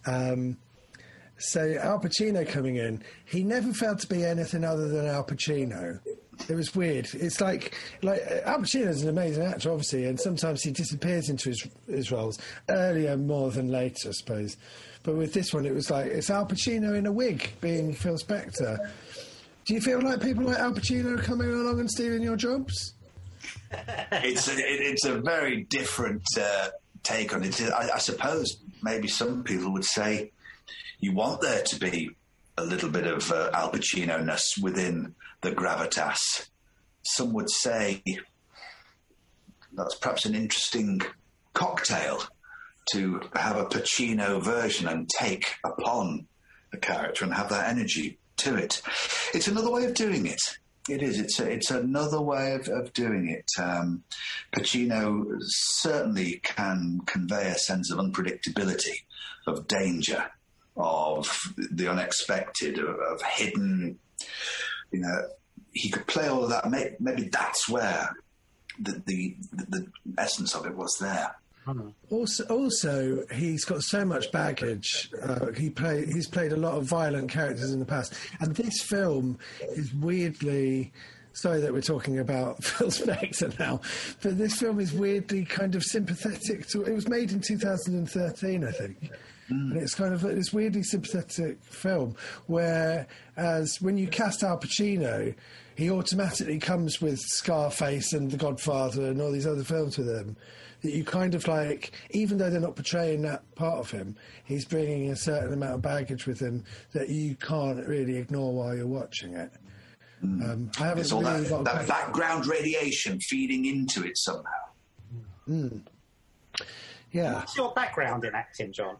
So Al Pacino coming in, he never felt to be anything other than Al Pacino. It was weird. It's like Al Pacino's an amazing actor, obviously, and sometimes he disappears into his roles earlier more than later, I suppose. But with this one, it was like it's Al Pacino in a wig being Phil Spector. Do you feel like people like Al Pacino are coming along and stealing your jobs? It's a very different take on it. I suppose maybe some people would say you want there to be a little bit of Al Pacino-ness within the gravitas. Some would say that's perhaps an interesting cocktail to have a Pacino version and take upon the character and have that energy to it. It's another way of doing it. It is. It's another way of doing it. Pacino certainly can convey a sense of unpredictability, of danger, of the unexpected, of hidden. He could play all of that. Maybe that's where the essence of it was there. Also, he's got so much baggage. He's played a lot of violent characters in the past, and this film is weirdly. Sorry that we're talking about Phil Spector now, but this film is weirdly kind of sympathetic to. It was made in 2013, I think. And it's kind of this weirdly sympathetic film, whereas when you cast Al Pacino, he automatically comes with Scarface and The Godfather and all these other films with him. That you kind of like, even though they're not portraying that part of him, he's bringing a certain amount of baggage with him that you can't really ignore while you're watching it. I haven't all really that background radiation feeding into it somehow. Yeah. What's your background in acting, John?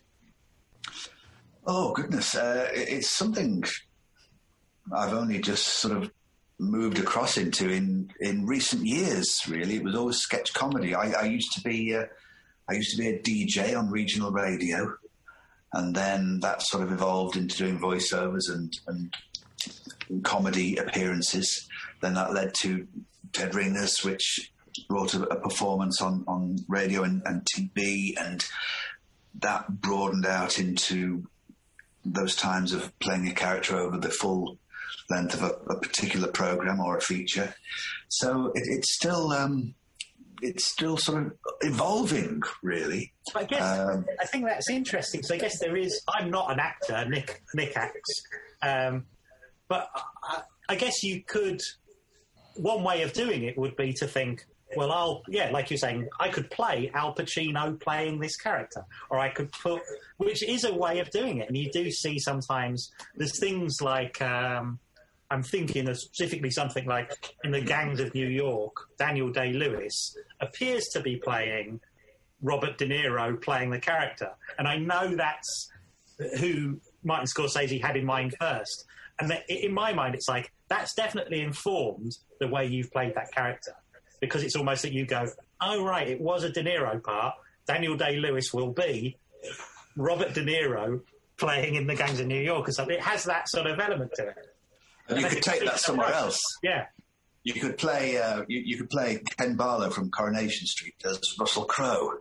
Oh, goodness. It's something I've only just sort of moved across into in recent years, really. It was always sketch comedy. I used to be a DJ on regional radio, and then that sort of evolved into doing voiceovers and comedy appearances. Then that led to Dead Ringers, which brought a performance on radio and TV, and that broadened out into those times of playing a character over the full length of a particular program or a feature. So it's still sort of evolving, really. I guess I think that's interesting. So I guess there is. I'm not an actor. Nick acts, but I guess you could. One way of doing it would be to think, well, like you're saying, I could play Al Pacino playing this character, or I could put, which is a way of doing it. And you do see sometimes there's things like. I'm thinking of specifically something like in The Gangs of New York, Daniel Day-Lewis appears to be playing Robert De Niro playing the character. And I know that's who Martin Scorsese had in mind first. And in my mind, it's like, that's definitely informed the way you've played that character. Because it's almost that you go, oh, right, it was a De Niro part. Daniel Day-Lewis will be Robert De Niro playing in The Gangs of New York or something. It has that sort of element to it. And you could take that somewhere else. Yeah. You could play you could play Ken Barlow from Coronation Street as Russell Crowe.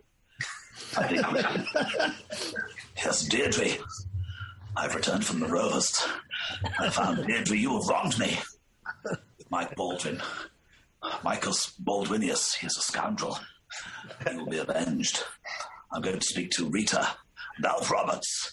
Yes, Deirdre. I've returned from the Rovers. I found Deirdre, you have wronged me. Mike Baldwin. Michael's Baldwinius. He is a scoundrel. He will be avenged. I'm going to speak to Rita and Alf Roberts.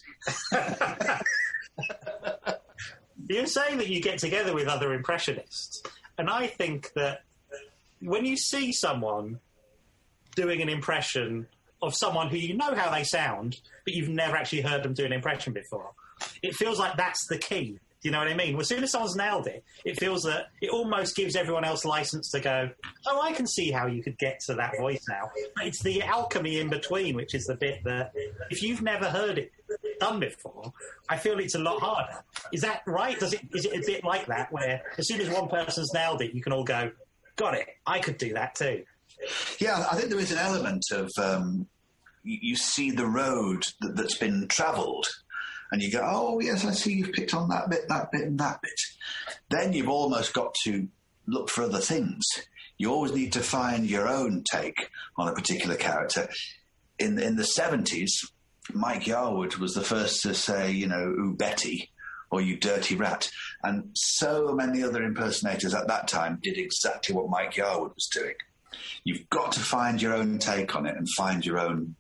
You're saying that you get together with other impressionists, and I think that when you see someone doing an impression of someone who you know how they sound, but you've never actually heard them do an impression before, it feels like that's the key. Do you know what I mean? Well, as soon as someone's nailed it, it feels that it almost gives everyone else license to go, oh, I can see how you could get to that voice now. But it's the alchemy in between, which is the bit that if you've never heard it done before, I feel it's a lot harder. Is that right? Is it a bit like that, where as soon as one person's nailed it, you can all go, got it, I could do that too? Yeah, I think there is an element of you see the road that's been travelled, and you go, oh, yes, I see you've picked on that bit, and that bit. Then you've almost got to look for other things. You always need to find your own take on a particular character. In the 70s, Mike Yarwood was the first to say, you know, ooh, Betty, or you dirty rat. And so many other impersonators at that time did exactly what Mike Yarwood was doing. You've got to find your own take on it and find your own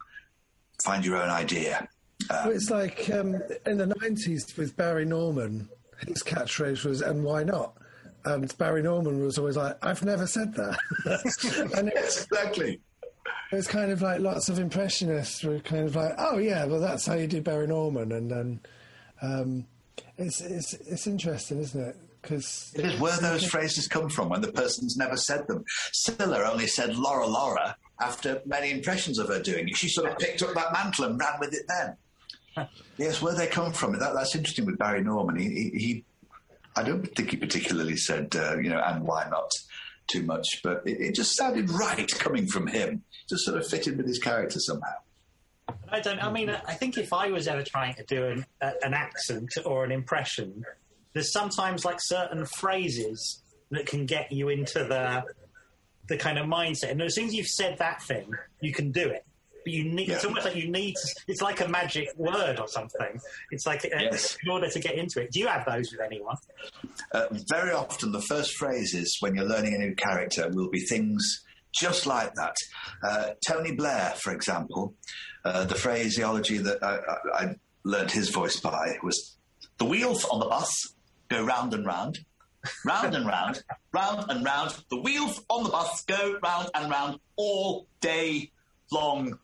idea. Well, it's like in the 90s with Barry Norman, his catchphrase was, and why not? And Barry Norman was always like, I've never said that. And Exactly. It was kind of like lots of impressionists were kind of like, oh, yeah, well, that's how you do Barry Norman. And then it's interesting, isn't it? Because it is where those phrases come from when the person's never said them. Scylla only said Laura after many impressions of her doing it. She sort of picked up that mantle and ran with it then. Yes, where they come from. That's interesting with Barry Norman. He I don't think he particularly said, and why not too much, but it just sounded right coming from him. Just sort of fitted with his character somehow. I think if I was ever trying to do an accent or an impression, there's sometimes like certain phrases that can get you into the kind of mindset. And as soon as you've said that thing, you can do it. But you need, it's almost like you need to, it's like a magic word or something. It's like in order to get into it. Do you have those with anyone? Very often the first phrases when you're learning a new character will be things just like that. Tony Blair, for example, the phraseology that I learnt his voice by was, the wheels on the bus go round and round, round and round, round and round. The wheels on the bus go round and round all day long.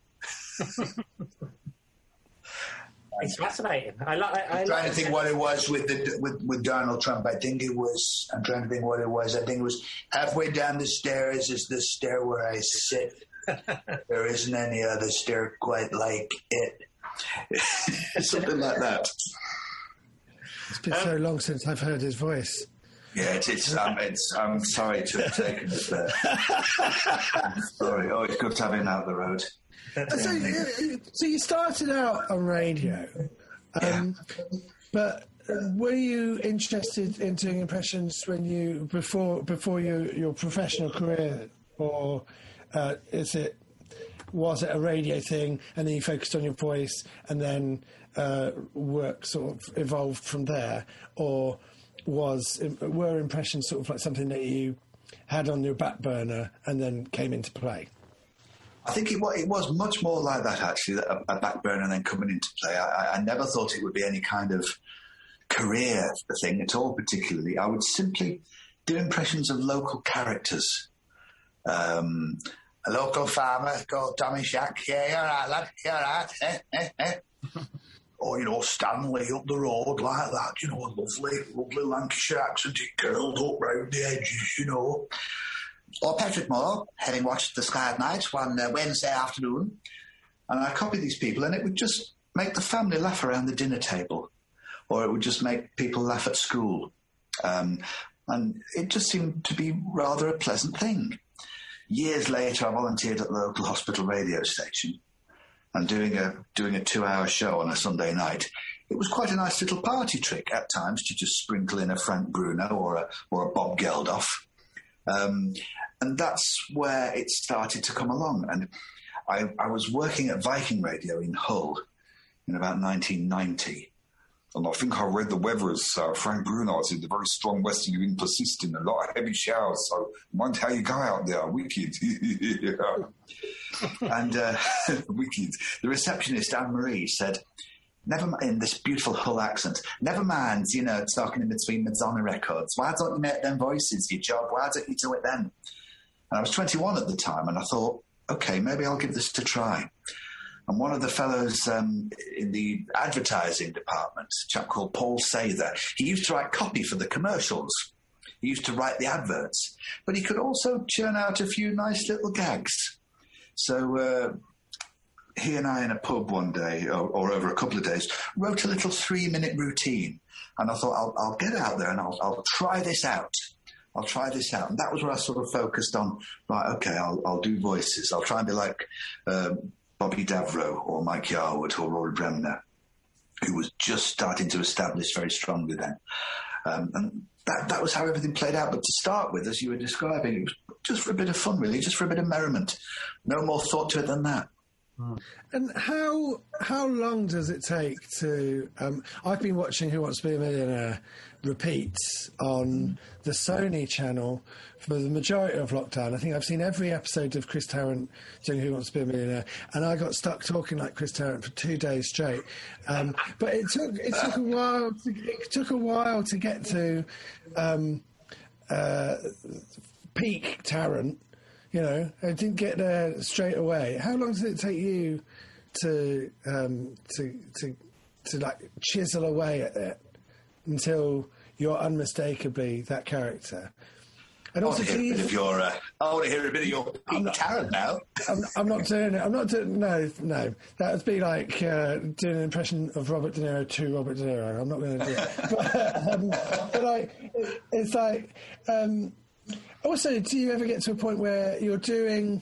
It's fascinating. I'm trying to think what it was with Donald Trump. I'm trying to think what it was. I think it was halfway down the stairs is the stair where I sit. There isn't any other stair quite like it. Something like that. It's been so long since I've heard his voice. Yeah, I'm sorry to have taken it there. I'm sorry. Oh, it's good to have him out the road. So you started out on radio, but were you interested in doing impressions when you before your professional career, or was it a radio thing and then you focused on your voice and then work sort of evolved from there, or were impressions sort of like something that you had on your back burner and then came into play? I think it was much more like that, actually, a back burner and then coming into play. I never thought it would be any kind of career thing at all, particularly. I would simply do impressions of local characters. A local farmer called Tommy Shack. Yeah, you're right, lad. You're right. Or, Stanley up the road like that. A lovely Lancashire accent. It curled up round the edges, Or Patrick Moore, having watched The Sky at Night one Wednesday afternoon. And I copied these people, and it would just make the family laugh around the dinner table, or it would just make people laugh at school. And it just seemed to be rather a pleasant thing. Years later, I volunteered at the local hospital radio station, and doing a 2-hour show on a Sunday night, it was quite a nice little party trick at times to just sprinkle in a Frank Bruno or a Bob Geldof. And that's where it started to come along. And I was working at Viking Radio in Hull in about 1990. And I think I read the weather as Frank Bruno said, the very strong westerly wind persisting, a lot of heavy showers. So, mind how you go out there, wicked. And wicked. The receptionist, Anne-Marie, said, never mind, in this beautiful Hull accent, never mind, talking in between Madonna records. Why don't you make them voices your job? Why don't you do it then? And I was 21 at the time, and I thought, okay, maybe I'll give this a try. And one of the fellows in the advertising department, a chap called Paul Sather, he used to write copy for the commercials. He used to write the adverts. But he could also churn out a few nice little gags. So he and I in a pub one day, or over a couple of days, wrote a little 3-minute routine. And I thought, I'll get out there and I'll try this out. I'll try this out. And that was where I sort of focused on, right, okay, I'll do voices. I'll try and be like Bobby Davro or Mike Yarwood or Rory Bremner, who was just starting to establish very strongly then. And that was how everything played out. But to start with, as you were describing, it was just for a bit of fun, really, just for a bit of merriment. No more thought to it than that. And how long does it take to... I've been watching Who Wants to Be a Millionaire repeats on the Sony channel for the majority of lockdown. I think I've seen every episode of Chris Tarrant doing Who Wants to Be a Millionaire, and I got stuck talking like Chris Tarrant for 2 days straight. But it took a while. It took a while to get to peak Tarrant. I didn't get there straight away. How long does it take you to like chisel away at it until you're unmistakably that character? And also, I want to hear a bit of your peak Tarrant now. I'm not doing it. I'm not doing. No. That would be like doing an impression of Robert De Niro to Robert De Niro. I'm not going to do it. But like, it's like. Also, do you ever get to a point where you're doing,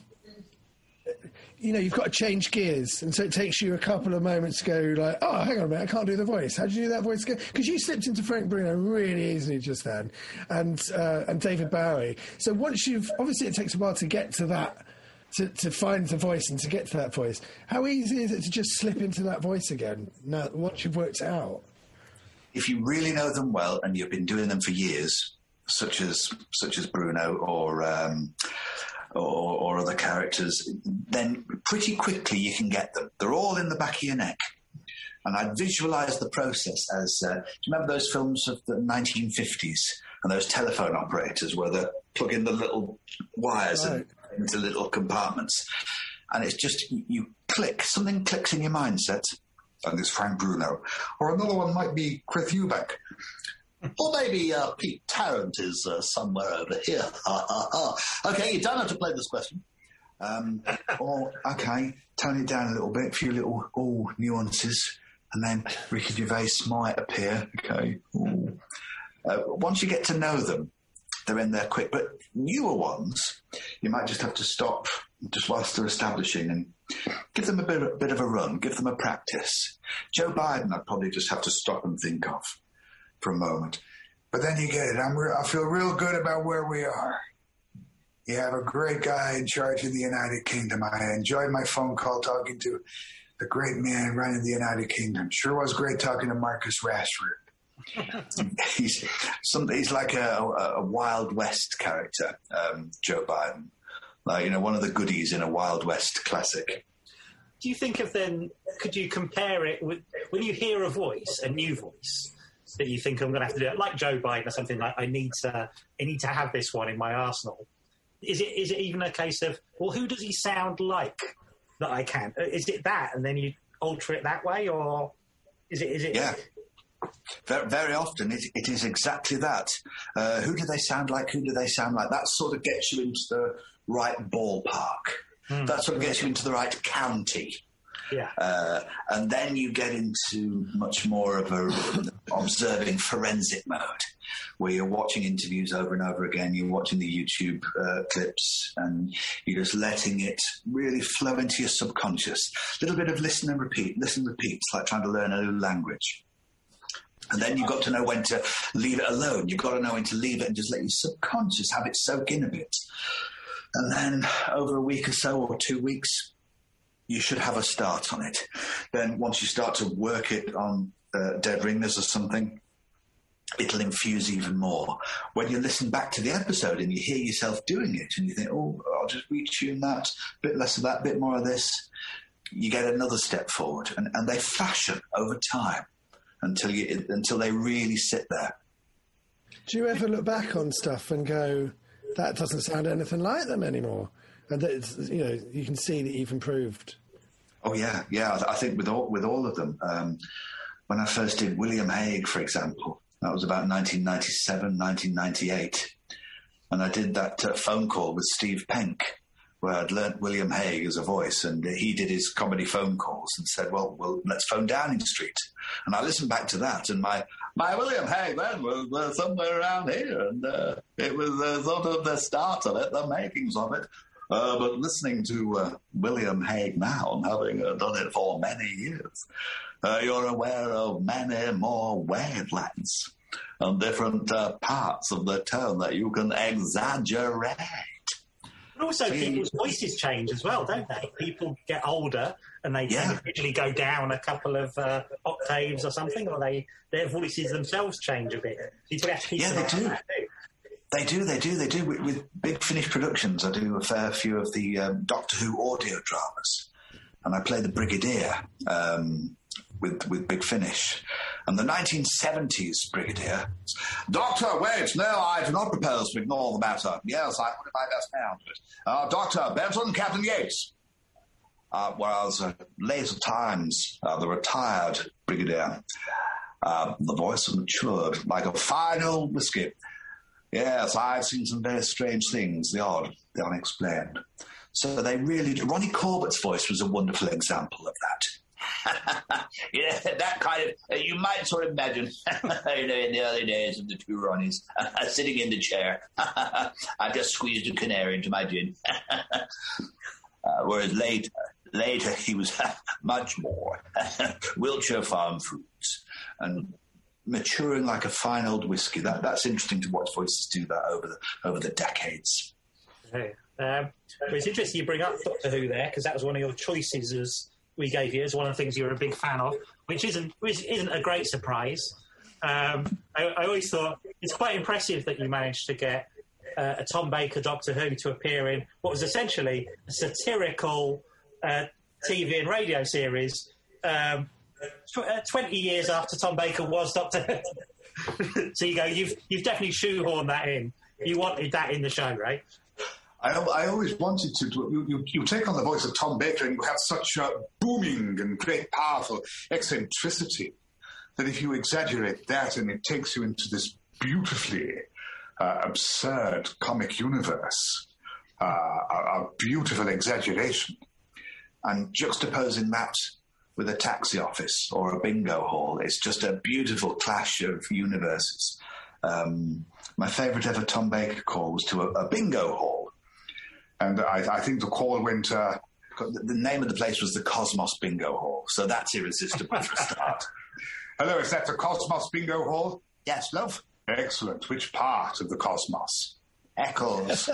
you've got to change gears, and so it takes you a couple of moments to go like, oh, hang on a minute, I can't do the voice. How did you do that voice again? Because you slipped into Frank Bruno really easily just then, and David Bowie. So obviously it takes a while to get to that, to find the voice and to get to that voice. How easy is it to just slip into that voice again once you've worked it out? If you really know them well and you've been doing them for years, such as Bruno or other characters, then pretty quickly you can get them. They're all in the back of your neck. And I visualise the process as, do you remember those films of the 1950s and those telephone operators where they plug in the little wires into little compartments? And it's just, you click, something clicks in your mindset, and it's Frank Bruno. Or another one might be Chris Eubank. Or maybe Pete Tarrant is somewhere over here. Okay, you don't have to play this question. Or, okay, tone it down a little bit, a few little nuances, and then Ricky Gervais might appear. Okay. Once you get to know them, they're in there quick. But newer ones, you might just have to stop just whilst they're establishing and give them a bit of a run, give them a practice. Joe Biden, I'd probably just have to stop and think of for a moment. But then you get it. I feel real good about where we are. You have a great guy in charge of the United Kingdom. I enjoyed my phone call talking to the great man running the United Kingdom. Sure was great talking to Marcus Rashford. He's like a Wild West character, Joe Biden. Like, one of the goodies in a Wild West classic. Do you think of then, could you compare it with, when you hear a new voice, that you think I'm going to have to do it, like Joe Biden or something, like I need to have this one in my arsenal. Is it even a case of, well, who does he sound like that I can? Is it that, and then you alter it that way, or is it? Yeah. Very, very often it is exactly that. Who do they sound like? Who do they sound like? That sort of gets you into the right ballpark. That sort of gets you into the right county. Yeah. And then you get into much more of a observing forensic mode, where you're watching interviews over and over again, you're watching the YouTube clips, and you're just letting it really flow into your subconscious. A little bit of listen and repeat. It's like trying to learn a new language. And then you've got to know when to leave it alone. You've got to know when to leave it and just let your subconscious have it soak in a bit. And then over a week or so, or 2 weeks, you should have a start on it. Then once you start to work it on Dead Ringers or something, it'll infuse even more. When you listen back to the episode and you hear yourself doing it and you think, oh, I'll just retune that, a bit less of that, a bit more of this, you get another step forward. And they fashion over time until they really sit there. Do you ever look back on stuff and go, that doesn't sound anything like them anymore? And that, you can see that you've improved. Oh, yeah. I think with all of them. When I first did William Hague, for example, that was about 1997, 1998. And I did that phone call with Steve Penk, where I'd learnt William Hague as a voice, and he did his comedy phone calls and said, well, let's phone Downing Street. And I listened back to that, and my William Hague then was somewhere around here, and it was sort of the start of it, the makings of it. But listening to William Hague now, and having done it for many years, you're aware of many more wavelengths and different parts of the tone that you can exaggerate. But also, people's voices change as well, don't they? People get older and they usually go down a couple of octaves or something, or their voices themselves change a bit. They do. They do. With Big Finish Productions, I do a fair few of the Doctor Who audio dramas, and I play the Brigadier with Big Finish. And the 1970s Brigadier... Doctor, wait, no, I do not propose to ignore the matter. Yes, I put my best hand to it. Dr. Benson, Captain Yates. Whereas later times, the retired Brigadier, the voice had matured like a fine old whiskey. Yes, I've seen some very strange things, the odd, the unexplained. So they really do. Ronnie Corbett's voice was a wonderful example of that. Yeah, that kind of, you might sort of imagine, in the early days of the two Ronnies, sitting in the chair. I've just squeezed a canary into my gin. Whereas later he was much more Wiltshire Farm fruits and maturing like a fine old whiskey. That's interesting to watch voices do that over the decades. But it's interesting you bring up Doctor Who there, because that was one of your choices as we gave you as one of the things you were a big fan of, which isn't a great surprise. I always thought it's quite impressive that you managed to get a Tom Baker Doctor Who to appear in what was essentially a satirical TV and radio series 20 years after Tom Baker was Doctor Who. So you've definitely shoehorned that in. You wanted that in the show, right? I always wanted to. You take on the voice of Tom Baker and you have such a booming and great, powerful eccentricity that if you exaggerate that and it takes you into this beautifully absurd comic universe, a beautiful exaggeration, and juxtaposing that with a taxi office or a bingo hall, it's just a beautiful clash of universes. My favourite ever Tom Baker call was to a bingo hall. And I think the call went... the name of the place was the Cosmos Bingo Hall, so that's irresistible for a start. Hello, is that the Cosmos Bingo Hall? Yes, love. Excellent. Which part of the Cosmos? Eccles.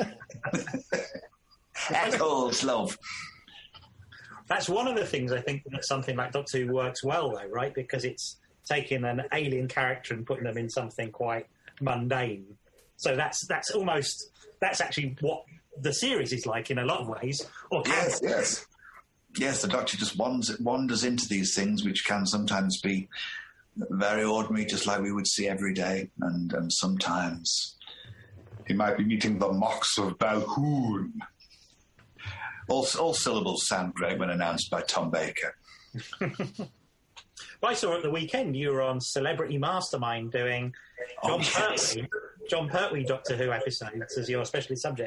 Eccles, love. That's one of the things I think that something like Doctor Who works well, though, right? Because it's taking an alien character and putting them in something quite mundane. So that's actually what the series is like in a lot of ways. Yes, the Doctor just wanders into these things which can sometimes be very ordinary, just like we would see every day, and sometimes he might be meeting the Mox of Balhoun. All syllables sound great when announced by Tom Baker. Well, I saw at the weekend you were on Celebrity Mastermind doing John Pertwee Doctor Who episodes as your specialist subject.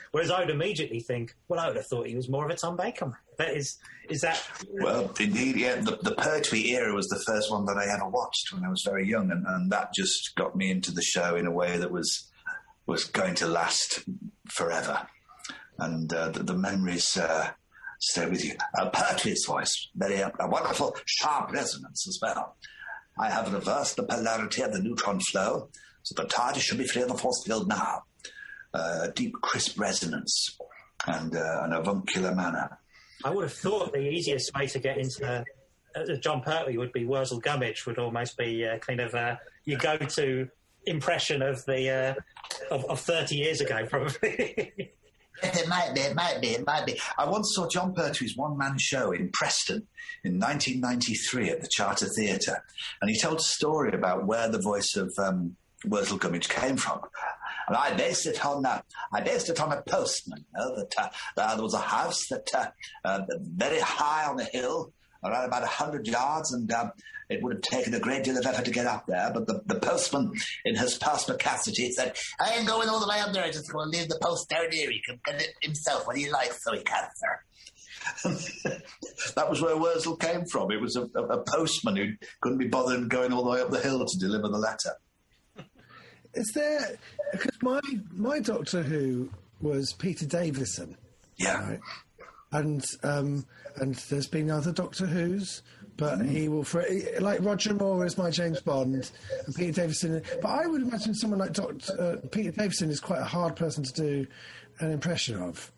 Whereas I would immediately think, well, I would have thought he was more of a Tom Baker man. But is that... Well, indeed, yeah. The Pertwee era was the first one that I ever watched when I was very young, and that just got me into the show in a way that was going to last forever. And the memories stay with you. Pertwee's voice, very a wonderful, sharp resonance as well. I have reversed the polarity of the neutron flow, so the TARDIS should be free of the force field now. Deep, crisp resonance and an avuncular manner. I would have thought the easiest way to get into John Pertwee would be Wurzel Gummidge. Would almost be kind of your go-to impression of the of 30 years ago, probably. It might be. I once saw John Pertwee's one-man show in Preston in 1993 at the Charter Theatre, and he told a story about where the voice of Wurzel Gummidge came from. And I based it on a postman. That there was a house that very high on a hill, around about 100 yards, and it would have taken a great deal of effort to get up there. But the postman, in his perspicacity, said, "I ain't going all the way up there. I just going to leave the post down here. He can get it himself when he likes, so he can, sir." That was where Wurzel came from. It was a postman who couldn't be bothered going all the way up the hill to deliver the letter. Is there... Because my Doctor Who was Peter Davison. Yeah. Right? And there's been other Doctor Who's, but he will... like Roger Moore is my James Bond, and Peter Davison... But I would imagine someone like Peter Davison is quite a hard person to do an impression of.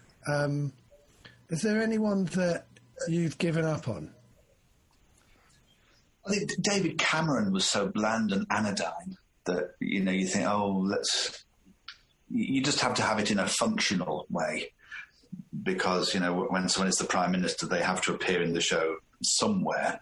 Is there anyone that you've given up on? I think David Cameron was so bland and anodyne that, you think, you just have to have it in a functional way, because, when someone is the Prime Minister, they have to appear in the show somewhere.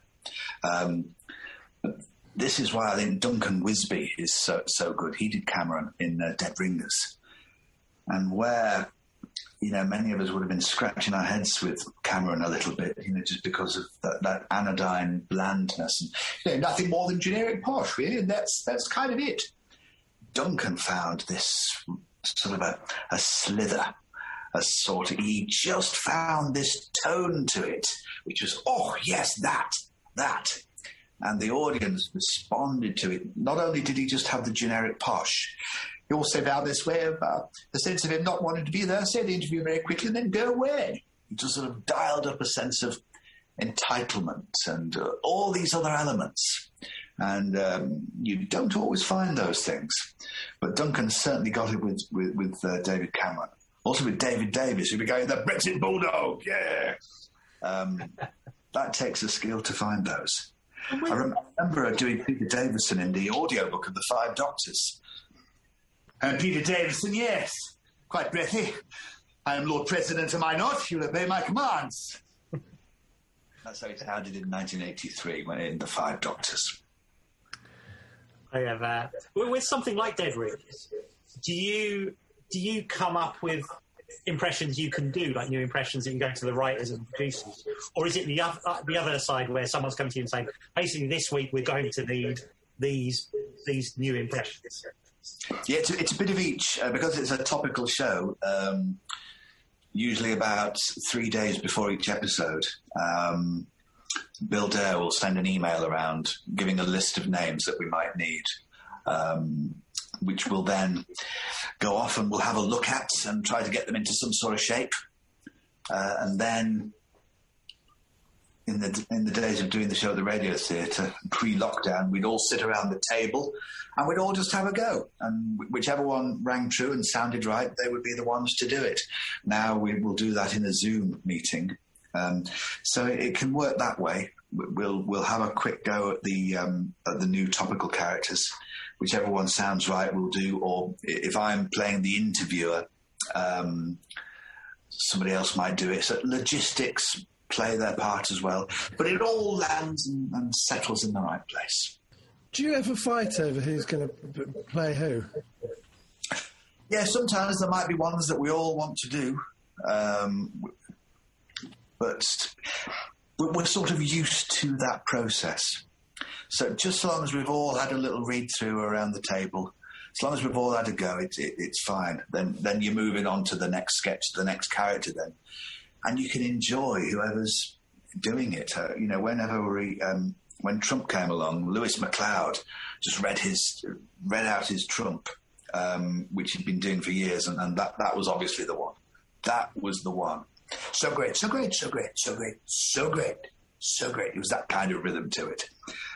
This is why I think Duncan Wisby is so good. He did Cameron in Dead Ringers. And where, many of us would have been scratching our heads with Cameron a little bit, just because of that anodyne blandness. And, nothing more than generic posh, really, and that's kind of it. Duncan found this sort of a slither, he just found this tone to it, which was, oh, yes, that. And the audience responded to it. Not only did he just have the generic posh, he also found this way of the sense of him not wanting to be there, say the interview very quickly, and then go away. He just sort of dialed up a sense of entitlement and all these other elements. And you don't always find those things. But Duncan certainly got it with David Cameron. Also with David Davis, who became the Brexit Bulldog, yeah. That takes a skill to find those. I remember doing Peter Davison in the audiobook of The Five Doctors. And Peter Davison, yes. Quite breathy. I am Lord President, am I not? You'll obey my commands. That's how it sounded in 1983 when in The Five Doctors. I have, with something like Dead Ringers, do you come up with impressions you can do, like new impressions that you go to the writers and producers? Or is it the other side where someone's coming to you and saying, basically this week we're going to need these new impressions? Yeah, it's a bit of each, because it's a topical show, usually about 3 days before each episode. Bill Dare will send an email around giving a list of names that we might need, which we'll then go off and we'll have a look at and try to get them into some sort of shape. And then in the days of doing the show at the Radio Theatre, pre-lockdown, we'd all sit around the table and we'd all just have a go. And whichever one rang true and sounded right, they would be the ones to do it. Now we will do that in a Zoom meeting. So it can work that way. We'll have a quick go at the new topical characters. Whichever one sounds right, we'll do. Or if I'm playing the interviewer, somebody else might do it. So logistics play their part as well. But it all lands and settles in the right place. Do you ever fight over who's going to play who? Yeah, sometimes there might be ones that we all want to do. But we're sort of used to that process. So just so long as we've all had a little read-through around the table, As long as we've all had a go, it's fine. Then you're moving on to the next sketch, the next character then. And you can enjoy whoever's doing it. When Trump came along, Lewis MacLeod just read out his Trump, which he'd been doing for years, and that was obviously the one. That was the one. So great, so great, so great, so great, so great, so great. It was that kind of rhythm to it.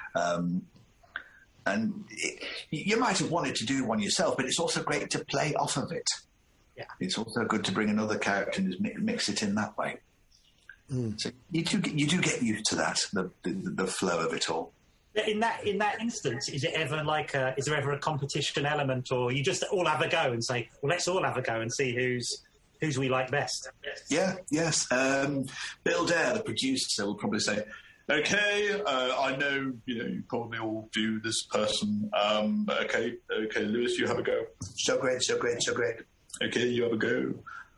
You might have wanted to do one yourself, but it's also great to play off of it. Yeah. It's also good to bring another character and just mix it in that way. So you do get used to that, the flow of it all. In that instance, is it ever is there ever a competition element, or you just all have a go and say, well, let's all have a go and see who's we like best? Yeah, yes. Bill Dare, the producer, will probably say, okay, I know, you probably all do this person. Okay, Lewis, you have a go. So great, so great, so great. Okay, you have a go.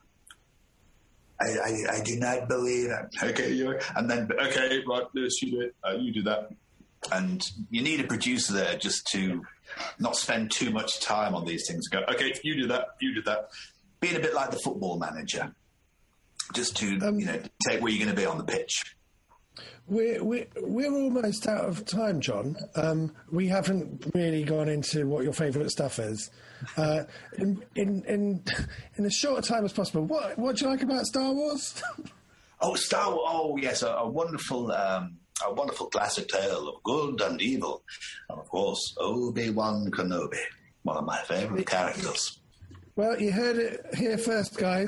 I do not believe it. Okay, and then, okay, right, Lewis, you do it. You do that. And you need a producer there just to not spend too much time on these things. Go, okay, you do that, you do that. Being a bit like the football manager, just to take where you're going to be on the pitch. We're almost out of time, John. We haven't really gone into what your favourite stuff is. In as short a time as possible, what do you like about Star Wars? Star Wars! Oh, yes, a wonderful classic tale of good and evil, and of course Obi-Wan Kenobi, one of my favourite characters. Well, you heard it here first, guys.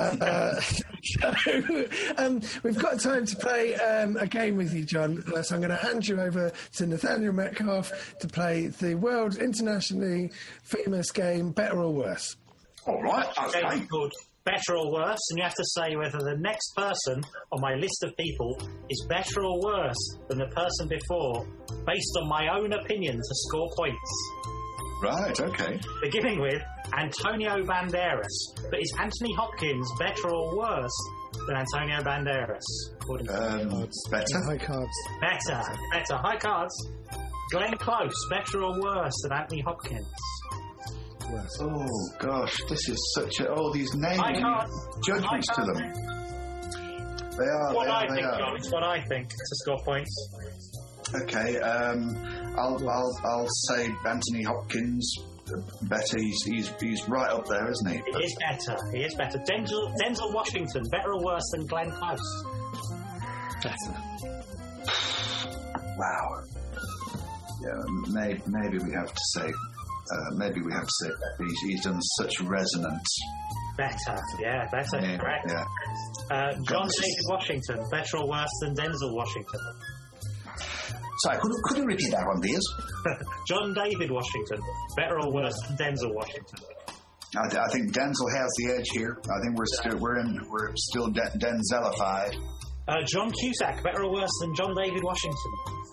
We've got time to play a game with you, John. So I'm going to hand you over to Nathaniel Metcalf to play the world internationally famous game, Better or Worse. All right. Okay. Game called Better or Worse, and you have to say whether the next person on my list of people is better or worse than the person before, based on my own opinion to score points. Right, okay. Beginning with Antonio Banderas. But is Anthony Hopkins better or worse than Antonio Banderas? Better. High cards. Better. High cards. Glenn Close, better or worse than Anthony Hopkins? Worse. Oh, gosh, this is such a... Oh, these names. Judgments to them. They are. What I think, John, it's what I think to score points. Okay, I'll say Anthony Hopkins better. He's right up there, isn't he? He is better. Denzel Washington, better or worse than Glenn Close? Better. Wow. Yeah, maybe we have to say. He's done such resonance. Better, yeah, better, yeah, correct. Yeah. John David Washington, better or worse than Denzel Washington? Sorry, could you repeat that one, please? John David Washington, better or worse than Denzel Washington? I think Denzel has the edge here. I think we're still Denzelified. John Cusack, better or worse than John David Washington?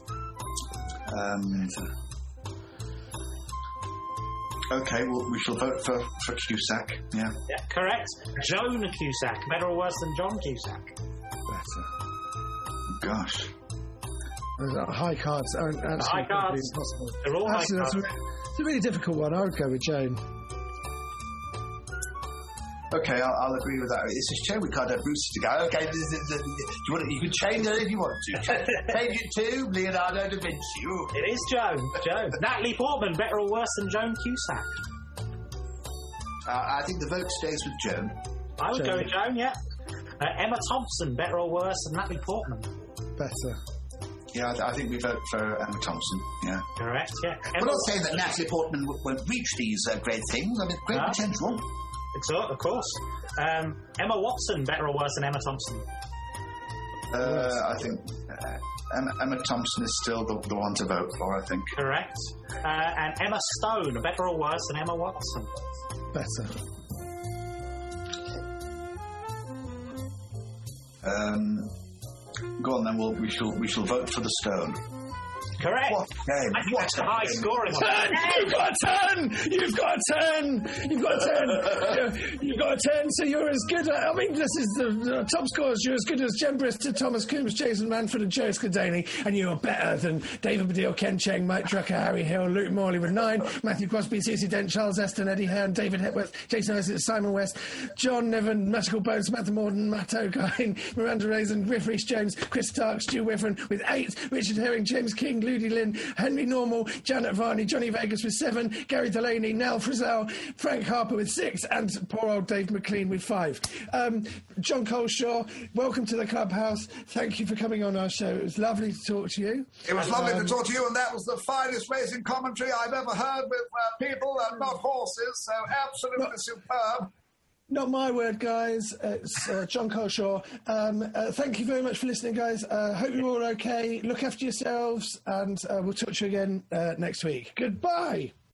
Okay, well, we shall vote for Cusack. Yeah. Yeah, correct. Joan Cusack, better or worse than John Cusack? Better. Gosh. High cards aren't actually high cards. impossible. They're all high cards. It's a really difficult one. I would go with Joan. Okay, I'll agree with that. It's a shame we can't have Bruce to go. Okay, you can change it if you want to. Change it to Leonardo da Vinci. It is Joan. Natalie Portman, better or worse than Joan Cusack? I think the vote stays with Joan. I would go with Joan, yeah. Emma Thompson, better or worse than Natalie Portman? Better. Yeah, I think we vote for Emma Thompson, yeah. Correct, yeah. We're not saying that Natalie Portman won't reach these great things. I mean, great potential. Of course. Emma Watson, better or worse than Emma Thompson? I think Emma Thompson is still the one to vote for, I think. Correct. And Emma Stone, better or worse than Emma Watson? Better. Go on then. We shall vote for the Stone. Correct. What a game. I think that's a high scoring. You've got a 10! You've got a 10! You've got a 10! You've got a 10, so you're as good I mean, this is the top scores. You're as good as Jen Brister, Thomas Coombs, Jason Manford and Joe Scadaney, and you're better than David Baddiel, Ken Cheng, Mike Drucker, Harry Hill, Luke Morley with 9, Matthew Crosby, Susie Dent, Charles Eston, Eddie Hearn, David Hepworth, Jason Isaac, Simon West, John Niven, Magical Bones, Samantha Morden, Matt O'Gine, Miranda Raisin, Griff Rhys-James, Chris Stark, Stu Whiffin with 8, Richard Herring, James King, Ludi Lynn, Henry Normal, Janet Varney, Johnny Vegas with 7, Gary Delaney, Nell Frizzell, Frank Harper with 6, and poor old Dave McLean with 5. John Coleshaw, welcome to the clubhouse. Thank you for coming on our show. It was lovely to talk to you. It was lovely to talk to you, and that was the finest racing commentary I've ever heard with people and not horses, so absolutely superb. Not my word, guys. It's John Coleshaw. Thank you very much for listening, guys. Hope you're all okay. Look after yourselves, and we'll talk to you again next week. Goodbye.